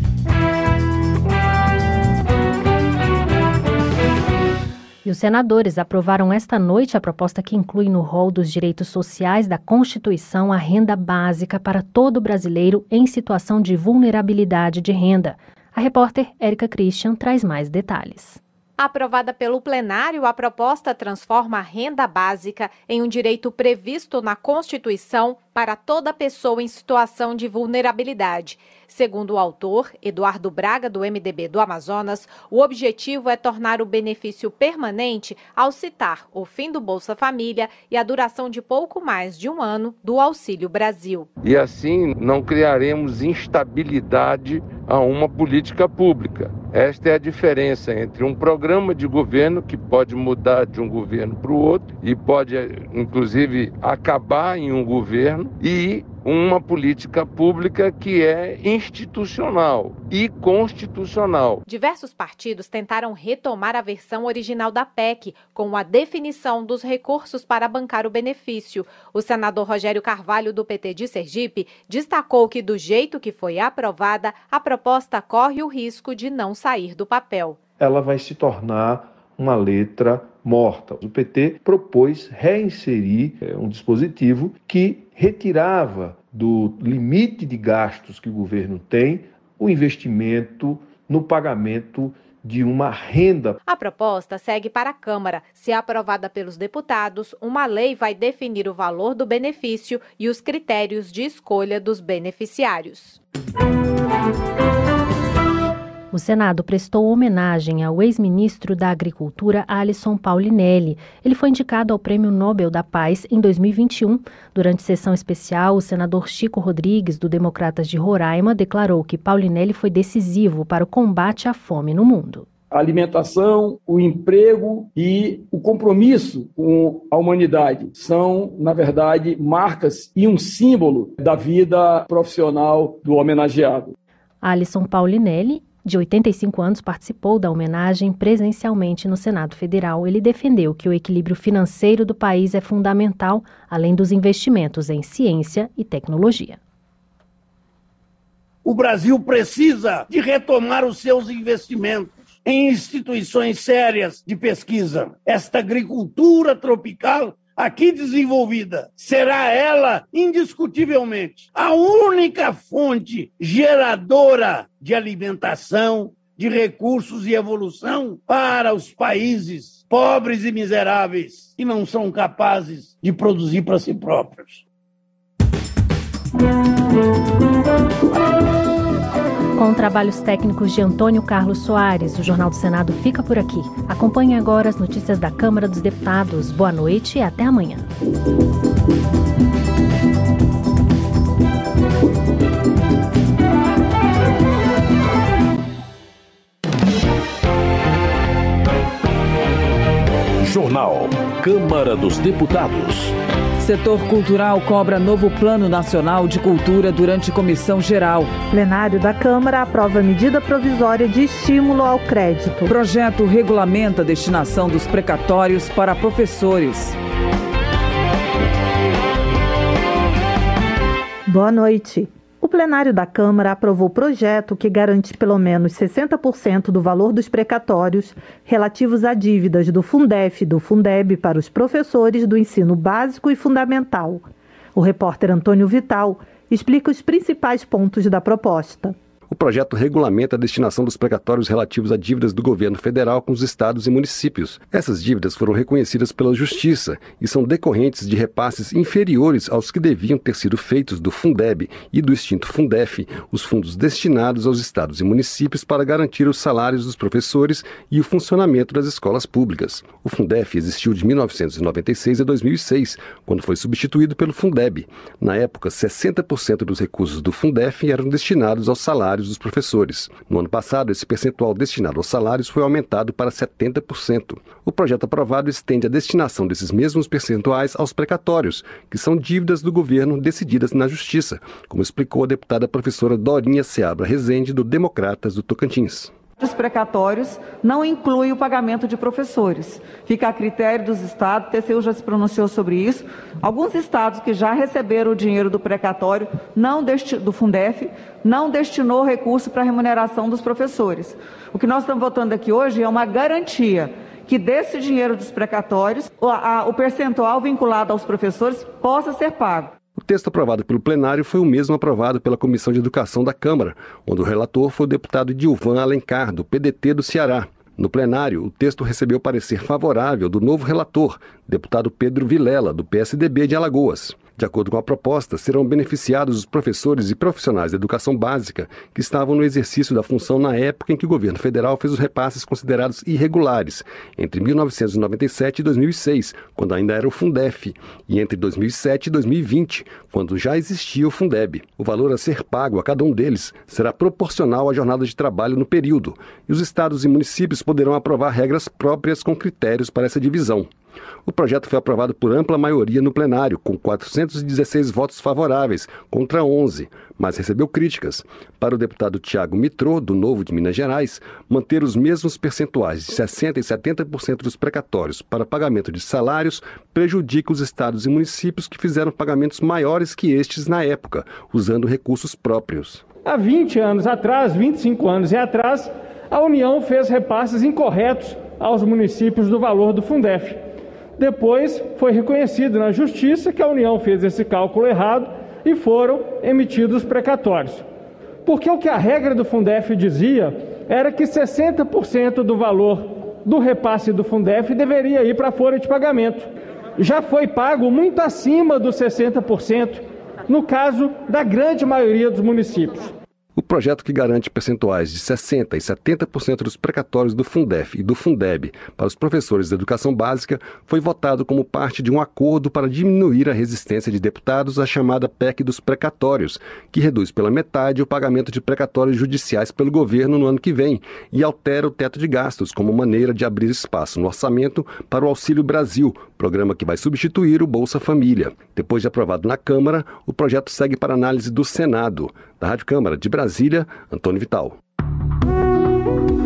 S4: E os senadores aprovaram esta noite a proposta que inclui no rol dos direitos sociais da Constituição a renda básica para todo brasileiro em situação de vulnerabilidade de renda. A repórter Érica Christian traz mais detalhes.
S13: Aprovada pelo plenário, a proposta transforma a renda básica em um direito previsto na Constituição para toda pessoa em situação de vulnerabilidade. Segundo o autor, Eduardo Braga, do M D B do Amazonas, o objetivo é tornar o benefício permanente ao citar o fim do Bolsa Família e a duração de pouco mais de um ano do Auxílio Brasil.
S14: E assim não criaremos instabilidade a uma política pública. Esta é a diferença entre um programa de governo que pode mudar de um governo para o outro e pode, inclusive, acabar em um governo, e uma política pública que é institucional e constitucional.
S13: Diversos partidos tentaram retomar a versão original da P E C, com a definição dos recursos para bancar o benefício. O senador Rogério Carvalho, do P T de Sergipe, destacou que, do jeito que foi aprovada, a proposta corre o risco de não sair do papel.
S7: Ela vai se tornar uma letra morta. O P T propôs reinserir é, um dispositivo que retirava do limite de gastos que o governo tem o investimento no pagamento de uma renda.
S13: A proposta segue para a Câmara. Se aprovada pelos deputados, uma lei vai definir o valor do benefício e os critérios de escolha dos beneficiários.
S4: O Senado prestou homenagem ao ex-ministro da Agricultura, Alisson Paulinelli. Ele foi indicado ao Prêmio Nobel da Paz em dois mil e vinte e um. Durante sessão especial, o senador Chico Rodrigues, do Democratas de Roraima, declarou que Paulinelli foi decisivo para o combate à fome no mundo.
S15: A alimentação, o emprego e o compromisso com a humanidade são, na verdade, marcas e um símbolo da vida profissional do homenageado.
S4: Alisson Paulinelli De oitenta e cinco anos, participou da homenagem presencialmente no Senado Federal. Ele defendeu que o equilíbrio financeiro do país é fundamental, além dos investimentos em ciência e tecnologia.
S3: O Brasil precisa de retomar os seus investimentos em instituições sérias de pesquisa. Esta agricultura tropical aqui desenvolvida será ela, indiscutivelmente, a única fonte geradora de alimentação, de recursos e evolução para os países pobres e miseráveis que não são capazes de produzir para si próprios.
S4: Com trabalhos técnicos de Antônio Carlos Soares, o Jornal do Senado fica por aqui. Acompanhe agora as notícias da Câmara dos Deputados. Boa noite e até amanhã.
S16: Jornal Câmara dos Deputados.
S17: Setor cultural cobra novo Plano Nacional de Cultura durante comissão geral.
S18: Plenário da Câmara aprova medida provisória de estímulo ao crédito.
S17: Projeto regulamenta a destinação dos precatórios para professores.
S18: Boa noite. O plenário da Câmara aprovou projeto que garante pelo menos sessenta por cento do valor dos precatórios relativos a dívidas do Fundef e do Fundeb para os professores do ensino básico e fundamental. O repórter Antônio Vital explica os principais pontos da proposta.
S19: O projeto regulamenta a destinação dos precatórios relativos a dívidas do governo federal com os estados e municípios. Essas dívidas foram reconhecidas pela Justiça e são decorrentes de repasses inferiores aos que deviam ter sido feitos do Fundeb e do extinto Fundef, os fundos destinados aos estados e municípios para garantir os salários dos professores e o funcionamento das escolas públicas. O Fundef existiu de mil novecentos e noventa e seis a dois mil e seis, quando foi substituído pelo Fundeb. Na época, sessenta por cento dos recursos do Fundef eram destinados aos salários dos professores. No ano passado, esse percentual destinado aos salários foi aumentado para setenta por cento. O projeto aprovado estende a destinação desses mesmos percentuais aos precatórios, que são dívidas do governo decididas na Justiça, como explicou a deputada professora Dorinha Seabra Rezende, do Democratas do Tocantins.
S17: Os precatórios não incluem o pagamento de professores. Fica a critério dos estados, o T C U já se pronunciou sobre isso. Alguns estados que já receberam o dinheiro do precatório, não desti- do Fundef, não destinou recurso para a remuneração dos professores. O que nós estamos votando aqui hoje é uma garantia que desse dinheiro dos precatórios, o, a, o percentual vinculado aos professores possa ser pago.
S19: O texto aprovado pelo plenário foi o mesmo aprovado pela Comissão de Educação da Câmara, onde o relator foi o deputado Dilvan Alencar, do P D T do Ceará. No plenário, o texto recebeu parecer favorável do novo relator, deputado Pedro Vilela, do P S D B de Alagoas. De acordo com a proposta, serão beneficiados os professores e profissionais da educação básica que estavam no exercício da função na época em que o governo federal fez os repasses considerados irregulares, entre mil novecentos e noventa e sete e dois mil e seis, quando ainda era o Fundef, e entre dois mil e sete e dois mil e vinte, quando já existia o Fundeb. O valor a ser pago a cada um deles será proporcional à jornada de trabalho no período, e os estados e municípios poderão aprovar regras próprias com critérios para essa divisão. O projeto foi aprovado por ampla maioria no plenário, com quatrocentos e dezesseis votos favoráveis, contra onze, mas recebeu críticas. Para o deputado Tiago Mitrô, do Novo de Minas Gerais, manter os mesmos percentuais de sessenta por cento e setenta por cento dos precatórios para pagamento de salários prejudica os estados e municípios que fizeram pagamentos maiores que estes na época, usando recursos próprios.
S20: Há vinte anos atrás, vinte e cinco anos atrás, a União fez repasses incorretos aos municípios do valor do Fundef. Depois foi reconhecido na Justiça que a União fez esse cálculo errado e foram emitidos precatórios. Porque o que a regra do Fundef dizia era que sessenta por cento do valor do repasse do Fundef deveria ir para a folha de pagamento. Já foi pago muito acima dos sessenta por cento no caso da grande maioria dos municípios.
S19: O projeto que garante percentuais de sessenta por cento e setenta por cento dos precatórios do Fundef e do Fundeb para os professores da educação básica foi votado como parte de um acordo para diminuir a resistência de deputados à chamada P E C dos precatórios, que reduz pela metade o pagamento de precatórios judiciais pelo governo no ano que vem e altera o teto de gastos como maneira de abrir espaço no orçamento para o Auxílio Brasil, programa que vai substituir o Bolsa Família. Depois de aprovado na Câmara, o projeto segue para análise do Senado. Da Rádio Câmara de Brasília, Antônio Vital.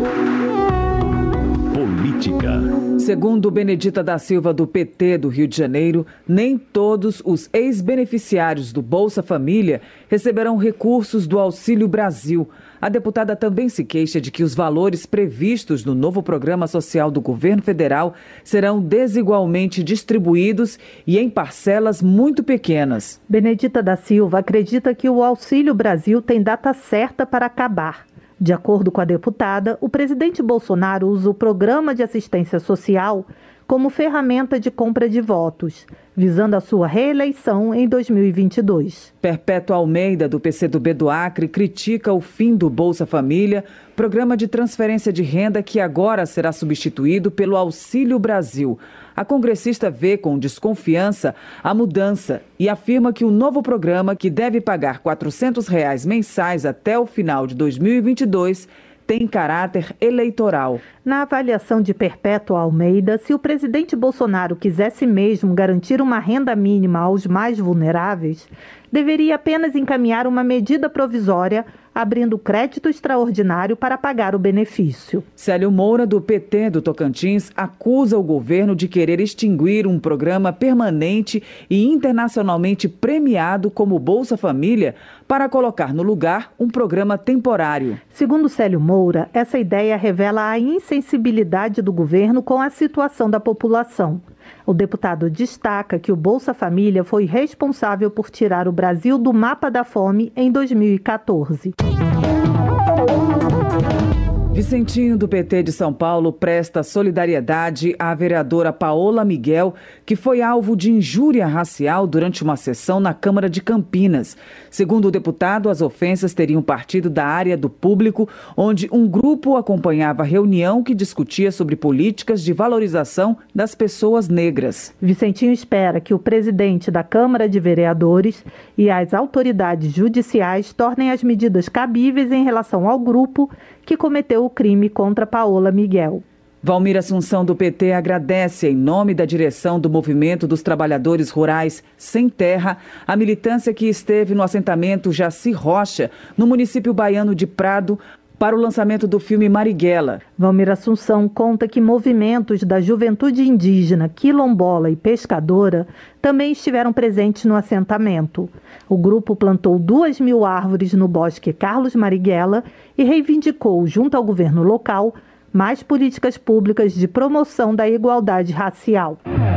S16: Política.
S2: Segundo Benedita da Silva, do P T do Rio de Janeiro, nem todos os ex-beneficiários do Bolsa Família receberão recursos do Auxílio Brasil. A deputada também se queixa de que os valores previstos no novo programa social do governo federal serão desigualmente distribuídos e em parcelas muito pequenas.
S18: Benedita da Silva acredita que o Auxílio Brasil tem data certa para acabar. De acordo com a deputada, o presidente Bolsonaro usa o Programa de Assistência Social como ferramenta de compra de votos, visando a sua reeleição em dois mil e vinte e dois.
S2: Perpétua Almeida, do P C do B do Acre, critica o fim do Bolsa Família, programa de transferência de renda que agora será substituído pelo Auxílio Brasil. A congressista vê com desconfiança a mudança e afirma que o novo programa, que deve pagar quatrocentos reais mensais até o final de dois mil e vinte e dois, tem caráter eleitoral.
S18: Na avaliação de Perpétua Almeida, se o presidente Bolsonaro quisesse mesmo garantir uma renda mínima aos mais vulneráveis, deveria apenas encaminhar uma medida provisória abrindo crédito extraordinário para pagar o benefício.
S2: Célio Moura, do P T do Tocantins, acusa o governo de querer extinguir um programa permanente e internacionalmente premiado como Bolsa Família para colocar no lugar um programa temporário.
S18: Segundo Célio Moura, essa ideia revela a insensibilidade do governo com a situação da população. O deputado destaca que o Bolsa Família foi responsável por tirar o Brasil do mapa da fome em dois mil e quatorze.
S2: Vicentinho, do P T de São Paulo, presta solidariedade à vereadora Paola Miguel, que foi alvo de injúria racial durante uma sessão na Câmara de Campinas. Segundo o deputado, as ofensas teriam partido da área do público, onde um grupo acompanhava a reunião que discutia sobre políticas de valorização das pessoas negras.
S18: Vicentinho espera que o presidente da Câmara de Vereadores e as autoridades judiciais tornem as medidas cabíveis em relação ao grupo que cometeu o crime contra Paola Miguel.
S2: Valmir Assunção, do P T, agradece, em nome da direção do Movimento dos Trabalhadores Rurais Sem Terra, a militância que esteve no assentamento Jaci Rocha, no município baiano de Prado, para o lançamento do filme Marighella.
S18: Valmir Assunção conta que movimentos da juventude indígena, quilombola e pescadora também estiveram presentes no assentamento. O grupo plantou duas mil árvores no Bosque Carlos Marighella e reivindicou, junto ao governo local, mais políticas públicas de promoção da igualdade racial.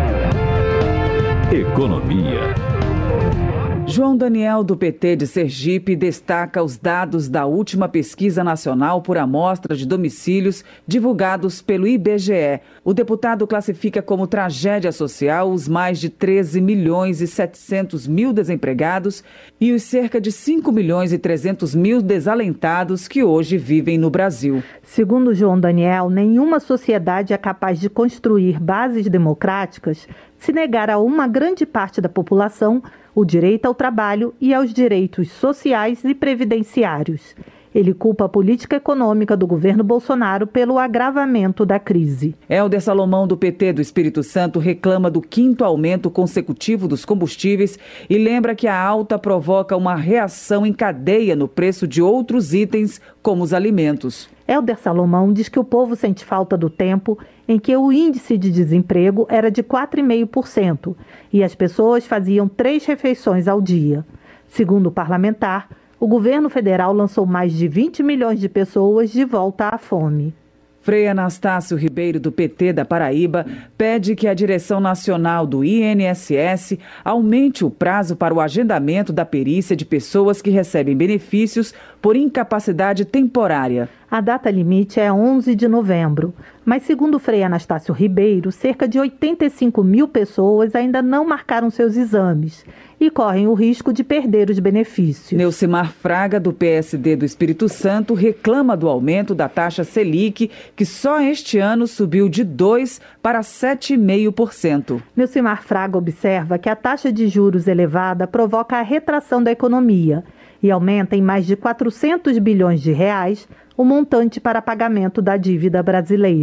S16: Economia.
S2: João Daniel, do P T de Sergipe, destaca os dados da última pesquisa nacional por amostra de domicílios divulgados pelo I B G E. O deputado classifica como tragédia social os mais de treze milhões e setecentos mil desempregados e os cerca de cinco milhões e trezentos mil desalentados que hoje vivem no Brasil.
S18: Segundo João Daniel, nenhuma sociedade é capaz de construir bases democráticas se negar a uma grande parte da população o direito ao trabalho e aos direitos sociais e previdenciários. Ele culpa a política econômica do governo Bolsonaro pelo agravamento da crise.
S2: Helder Salomão, do P T do Espírito Santo, reclama do quinto aumento consecutivo dos combustíveis e lembra que a alta provoca uma reação em cadeia no preço de outros itens, como os alimentos.
S18: Helder Salomão diz que o povo sente falta do tempo em que o índice de desemprego era de quatro vírgula cinco por cento e as pessoas faziam três refeições ao dia. Segundo o parlamentar, o governo federal lançou mais de vinte milhões de pessoas de volta à fome.
S2: Frei Anastácio Ribeiro, do P T da Paraíba, pede que a direção nacional do I N S S aumente o prazo para o agendamento da perícia de pessoas que recebem benefícios por incapacidade temporária.
S18: A data limite é onze de novembro, mas segundo o Frei Anastácio Ribeiro, cerca de oitenta e cinco mil pessoas ainda não marcaram seus exames e correm o risco de perder os benefícios.
S2: Neucimar Fraga, do P S D do Espírito Santo, reclama do aumento da taxa Selic, que só este ano subiu de dois por cento para sete vírgula cinco por cento.
S18: Neucimar Fraga observa que a taxa de juros elevada provoca a retração da economia e aumenta em mais de quatrocentos bilhões de reais o montante para pagamento da dívida brasileira.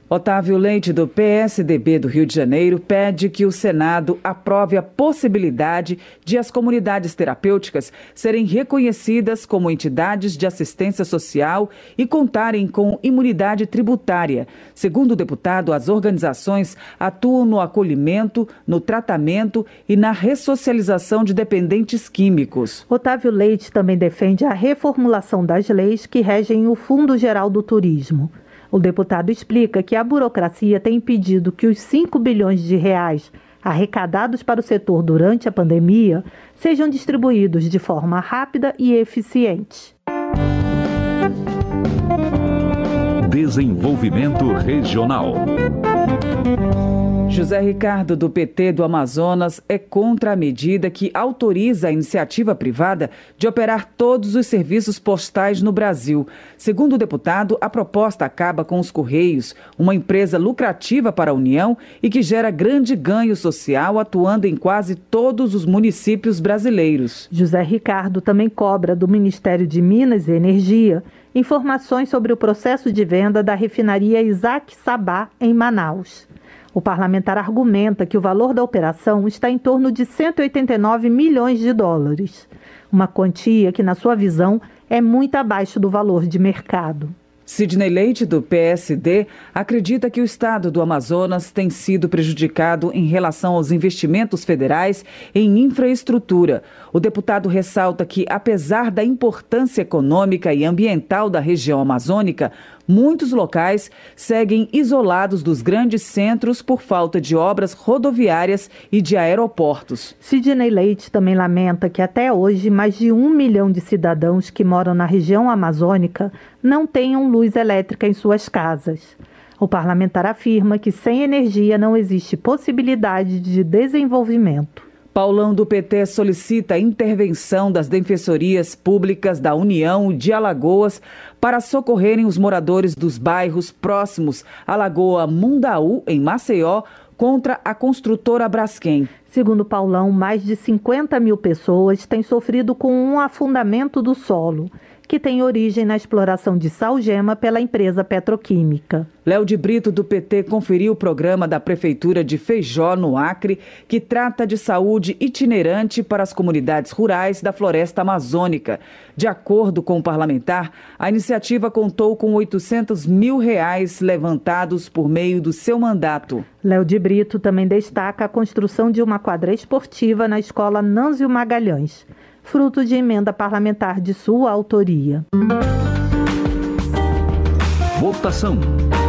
S2: Otávio Leite, do P S D B do Rio de Janeiro, pede que o Senado aprove a possibilidade de as comunidades terapêuticas serem reconhecidas como entidades de assistência social e contarem com imunidade tributária. Segundo o deputado, as organizações atuam no acolhimento, no tratamento e na ressocialização de dependentes químicos.
S18: Otávio Leite também defende a reformulação das leis que regem o Fundo Geral do Turismo. O deputado explica que a burocracia tem impedido que os cinco bilhões de reais arrecadados para o setor durante a pandemia sejam distribuídos de forma rápida e eficiente.
S16: Desenvolvimento Regional.
S2: José Ricardo, do P T do Amazonas, é contra a medida que autoriza a iniciativa privada de operar todos os serviços postais no Brasil. Segundo o deputado, a proposta acaba com os Correios, uma empresa lucrativa para a União e que gera grande ganho social, atuando em quase todos os municípios brasileiros.
S18: José Ricardo também cobra do Ministério de Minas e Energia informações sobre o processo de venda da refinaria Isaac Sabá, em Manaus. O parlamentar argumenta que o valor da operação está em torno de cento e oitenta e nove milhões de dólares, uma quantia que, na sua visão, é muito abaixo do valor de mercado.
S2: Sidney Leite, do P S D, acredita que o estado do Amazonas tem sido prejudicado em relação aos investimentos federais em infraestrutura. O deputado ressalta que, apesar da importância econômica e ambiental da região amazônica, muitos locais seguem isolados dos grandes centros por falta de obras rodoviárias e de aeroportos.
S18: Sidney Leite também lamenta que até hoje mais de um milhão de cidadãos que moram na região amazônica não tenham luz elétrica em suas casas. O parlamentar afirma que sem energia não existe possibilidade de desenvolvimento.
S2: Paulão, do P T, solicita a intervenção das defensorias públicas da União de Alagoas para socorrerem os moradores dos bairros próximos à Lagoa Mundaú, em Maceió, contra a construtora Braskem.
S18: Segundo Paulão, mais de cinquenta mil pessoas têm sofrido com um afundamento do solo, que tem origem na exploração de salgema pela empresa petroquímica.
S2: Léo de Brito, do P T, conferiu o programa da Prefeitura de Feijó, no Acre, que trata de saúde itinerante para as comunidades rurais da floresta amazônica. De acordo com o parlamentar, a iniciativa contou com oitocentos mil reais levantados por meio do seu mandato.
S18: Léo de Brito também destaca a construção de uma quadra esportiva na escola Nânzio Magalhães, fruto de emenda parlamentar de sua autoria.
S16: Votação.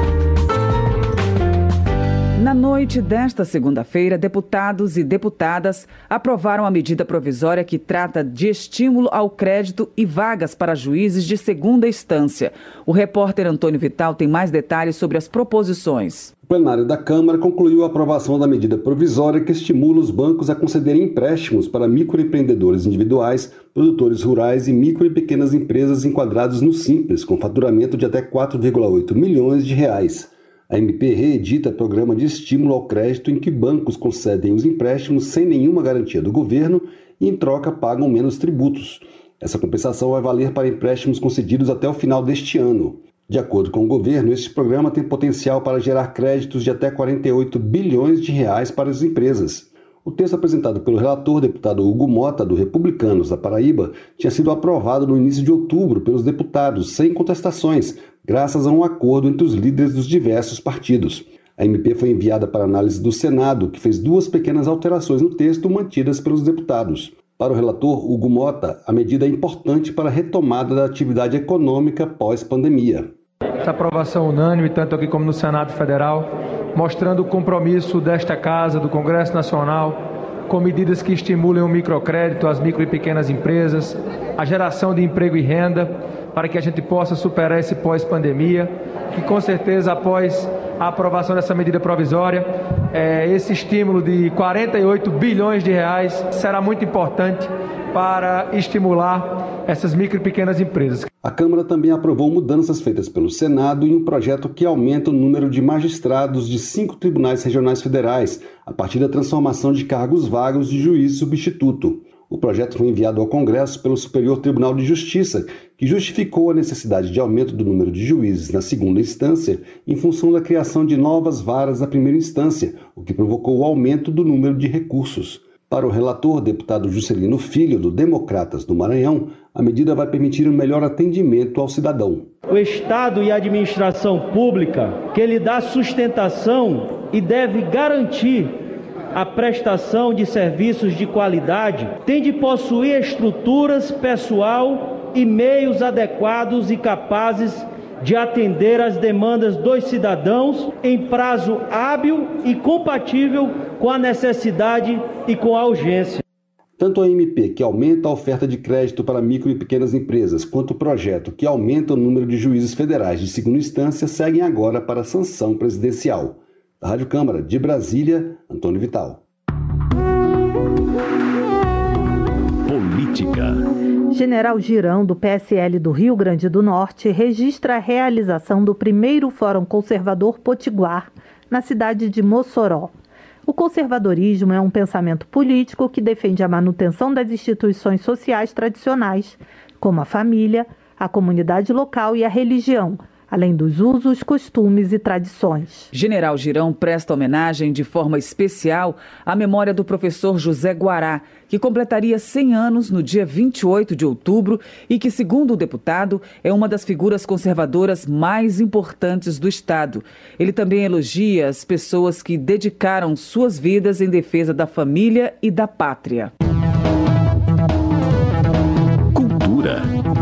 S2: Na noite desta segunda-feira, deputados e deputadas aprovaram a medida provisória que trata de estímulo ao crédito e vagas para juízes de segunda instância. O repórter Antônio Vital tem mais detalhes sobre as proposições.
S19: O plenário da Câmara concluiu a aprovação da medida provisória que estimula os bancos a concederem empréstimos para microempreendedores individuais, produtores rurais e micro e pequenas empresas enquadrados no Simples, com faturamento de até quatro vírgula oito milhões de reais. A M P reedita programa de estímulo ao crédito em que bancos concedem os empréstimos sem nenhuma garantia do governo e, em troca, pagam menos tributos. Essa compensação vai valer para empréstimos concedidos até o final deste ano. De acordo com o governo, este programa tem potencial para gerar créditos de até quarenta e oito bilhões de reais para as empresas. O texto apresentado pelo relator, deputado Hugo Mota, do Republicanos da Paraíba, tinha sido aprovado no início de outubro pelos deputados, sem contestações, graças a um acordo entre os líderes dos diversos partidos. A M P foi enviada para análise do Senado, que fez duas pequenas alterações no texto mantidas pelos deputados. Para o relator Hugo Mota, a medida é importante para a retomada da atividade econômica pós-pandemia.
S21: Essa aprovação unânime, tanto aqui como no Senado Federal, mostrando o compromisso desta Casa, do Congresso Nacional, com medidas que estimulem o microcrédito às micro e pequenas empresas, a geração de emprego e renda, para que a gente possa superar esse pós-pandemia, que com certeza após a aprovação dessa medida provisória, é, esse estímulo de quarenta e oito bilhões de reais será muito importante para estimular essas micro e pequenas empresas.
S19: A Câmara também aprovou mudanças feitas pelo Senado em um projeto que aumenta o número de magistrados de cinco tribunais regionais federais, a partir da transformação de cargos vagos de juiz substituto. O projeto foi enviado ao Congresso pelo Superior Tribunal de Justiça, que justificou a necessidade de aumento do número de juízes na segunda instância em função da criação de novas varas na primeira instância, o que provocou o aumento do número de recursos. Para o relator, deputado Juscelino Filho, do Democratas do Maranhão, a medida vai permitir um melhor atendimento ao cidadão.
S1: O Estado e a administração pública, que lhe dá sustentação e deve garantir a prestação de serviços de qualidade, tem de possuir estruturas, pessoal e meios adequados e capazes de atender às demandas dos cidadãos em prazo hábil e compatível com a necessidade e com a urgência.
S19: Tanto a M P, que aumenta a oferta de crédito para micro e pequenas empresas, quanto o projeto, que aumenta o número de juízes federais de segunda instância, seguem agora para a sanção presidencial. Da Rádio Câmara de Brasília, Antônio Vital.
S16: Política.
S18: General Girão, do P S L do Rio Grande do Norte, registra a realização do primeiro Fórum Conservador Potiguar, na cidade de Mossoró. O conservadorismo é um pensamento político que defende a manutenção das instituições sociais tradicionais, como a família, a comunidade local e a religião, além dos usos, costumes e tradições.
S2: General Girão presta homenagem de forma especial à memória do professor José Guará, que completaria cem anos no dia vinte e oito de outubro e que, segundo o deputado, é uma das figuras conservadoras mais importantes do Estado. Ele também elogia as pessoas que dedicaram suas vidas em defesa da família e da pátria.
S16: Cultura.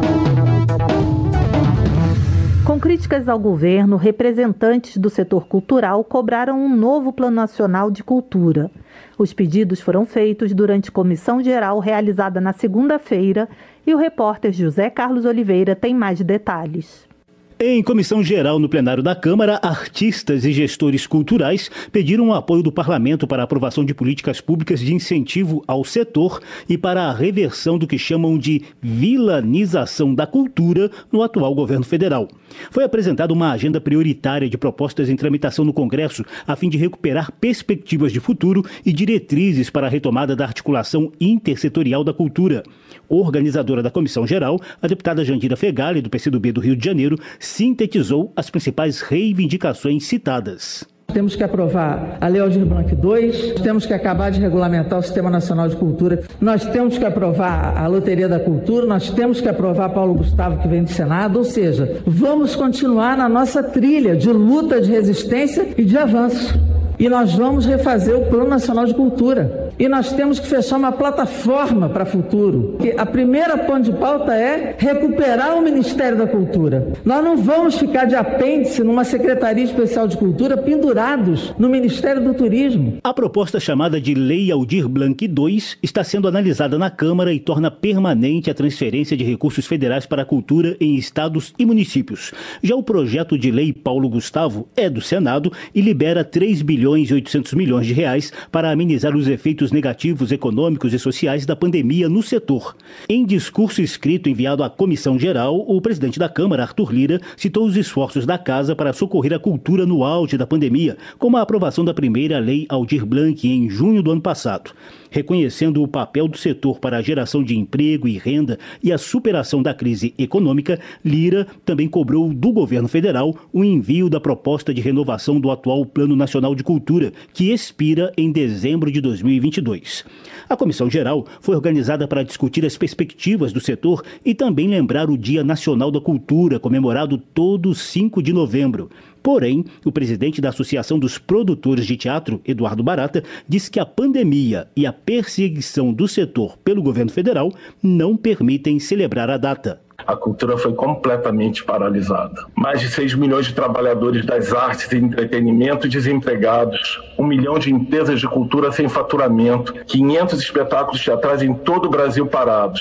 S18: Com críticas ao governo, representantes do setor cultural cobraram um novo Plano Nacional de Cultura. Os pedidos foram feitos durante comissão geral realizada na segunda-feira e o repórter José Carlos Oliveira tem mais detalhes.
S22: Em comissão geral no plenário da Câmara, artistas e gestores culturais pediram o apoio do Parlamento para a aprovação de políticas públicas de incentivo ao setor e para a reversão do que chamam de vilanização da cultura no atual governo federal. Foi apresentada uma agenda prioritária de propostas em tramitação no Congresso a fim de recuperar perspectivas de futuro e diretrizes para a retomada da articulação intersetorial da cultura. Organizadora da comissão geral, a deputada Jandira Fegali, do P C do B do Rio de Janeiro, sintetizou as principais reivindicações citadas.
S23: Temos que aprovar a Lei Aldir Blanc dois, temos que acabar de regulamentar o Sistema Nacional de Cultura, nós temos que aprovar a Loteria da Cultura, nós temos que aprovar Paulo Gustavo, que vem do Senado, ou seja, vamos continuar na nossa trilha de luta, de resistência e de avanço. E nós vamos refazer o Plano Nacional de Cultura. E nós temos que fechar uma plataforma para o futuro. A primeira ponto de pauta é recuperar o Ministério da Cultura. Nós não vamos ficar de apêndice numa Secretaria Especial de Cultura pendurados no Ministério do Turismo.
S22: A proposta chamada de Lei Aldir Blanc dois está sendo analisada na Câmara e torna permanente a transferência de recursos federais para a cultura em estados e municípios. Já o projeto de lei Paulo Gustavo é do Senado e libera três bilhões e oitocentos milhões de reais para amenizar os efeitos negativos econômicos e sociais da pandemia no setor. Em discurso escrito enviado à Comissão Geral, o presidente da Câmara, Arthur Lira, citou os esforços da Casa para socorrer a cultura no auge da pandemia, como a aprovação da primeira Lei Aldir Blanc em junho do ano passado. Reconhecendo o papel do setor para a geração de emprego e renda e a superação da crise econômica, Lira também cobrou do governo federal o envio da proposta de renovação do atual Plano Nacional de Cultura, que expira em dezembro de dois mil e vinte e dois. A Comissão Geral foi organizada para discutir as perspectivas do setor e também lembrar o Dia Nacional da Cultura, comemorado todo cinco de novembro. Porém, o presidente da Associação dos Produtores de Teatro, Eduardo Barata, disse que a pandemia e a perseguição do setor pelo governo federal não permitem celebrar a data.
S24: A cultura foi completamente paralisada. Mais de seis milhões de trabalhadores das artes e entretenimento desempregados, um milhão de empresas de cultura sem faturamento, quinhentos espetáculos teatrais em todo o Brasil parados.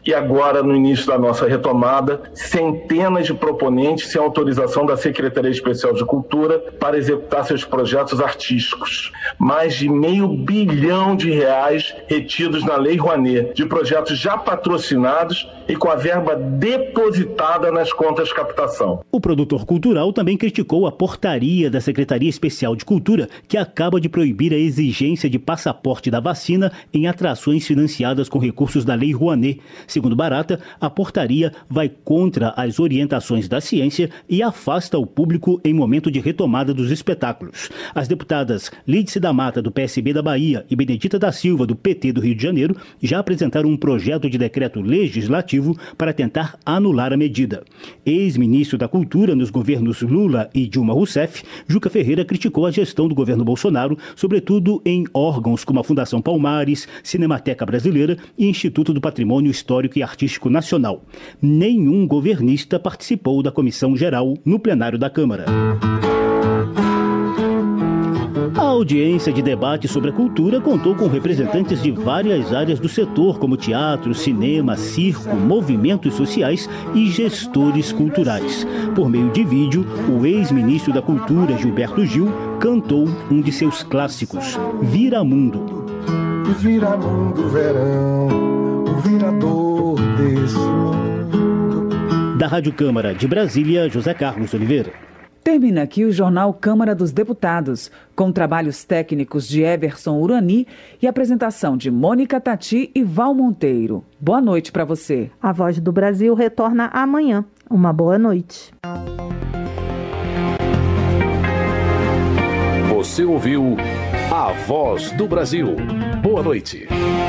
S24: E agora, no início da nossa retomada, centenas de proponentes sem autorização da Secretaria Especial de Cultura para executar seus projetos artísticos. Mais de meio bilhão de reais retidos na Lei Rouanet, de projetos já patrocinados e com a verba depositada nas contas de captação.
S22: O produtor cultural também criticou a portaria da Secretaria Especial de Cultura, que acaba de proibir a exigência de passaporte da vacina em atrações financiadas com recursos da Lei Rouanet. Segundo Barata, a portaria vai contra as orientações da ciência e afasta o público em momento de retomada dos espetáculos. As deputadas Lídice da Mata, do P S B da Bahia, e Benedita da Silva, do P T do Rio de Janeiro, já apresentaram um projeto de decreto legislativo para tentar anular a medida. Ex-ministro da Cultura nos governos Lula e Dilma Rousseff, Juca Ferreira criticou a gestão do governo Bolsonaro, sobretudo em órgãos como a Fundação Palmares, Cinemateca Brasileira e Instituto do Patrimônio Histórico e Artístico Nacional. Nenhum governista participou da comissão geral no plenário da Câmara. A audiência de debate sobre a cultura contou com representantes de várias áreas do setor, como teatro, cinema, circo, movimentos sociais e gestores culturais. Por meio de vídeo, o ex-ministro da Cultura, Gilberto Gil, cantou um de seus clássicos, Viramundo.
S6: Viramundo, verão, o virador desse mundo.
S22: Da Rádio Câmara de Brasília, José Carlos Oliveira.
S2: Termina aqui o Jornal Câmara dos Deputados, com trabalhos técnicos de Everson Urani e apresentação de Mônica Tati e Val Monteiro. Boa noite para você.
S18: A Voz do Brasil retorna amanhã. Uma boa noite.
S16: Você ouviu A Voz do Brasil. Boa noite.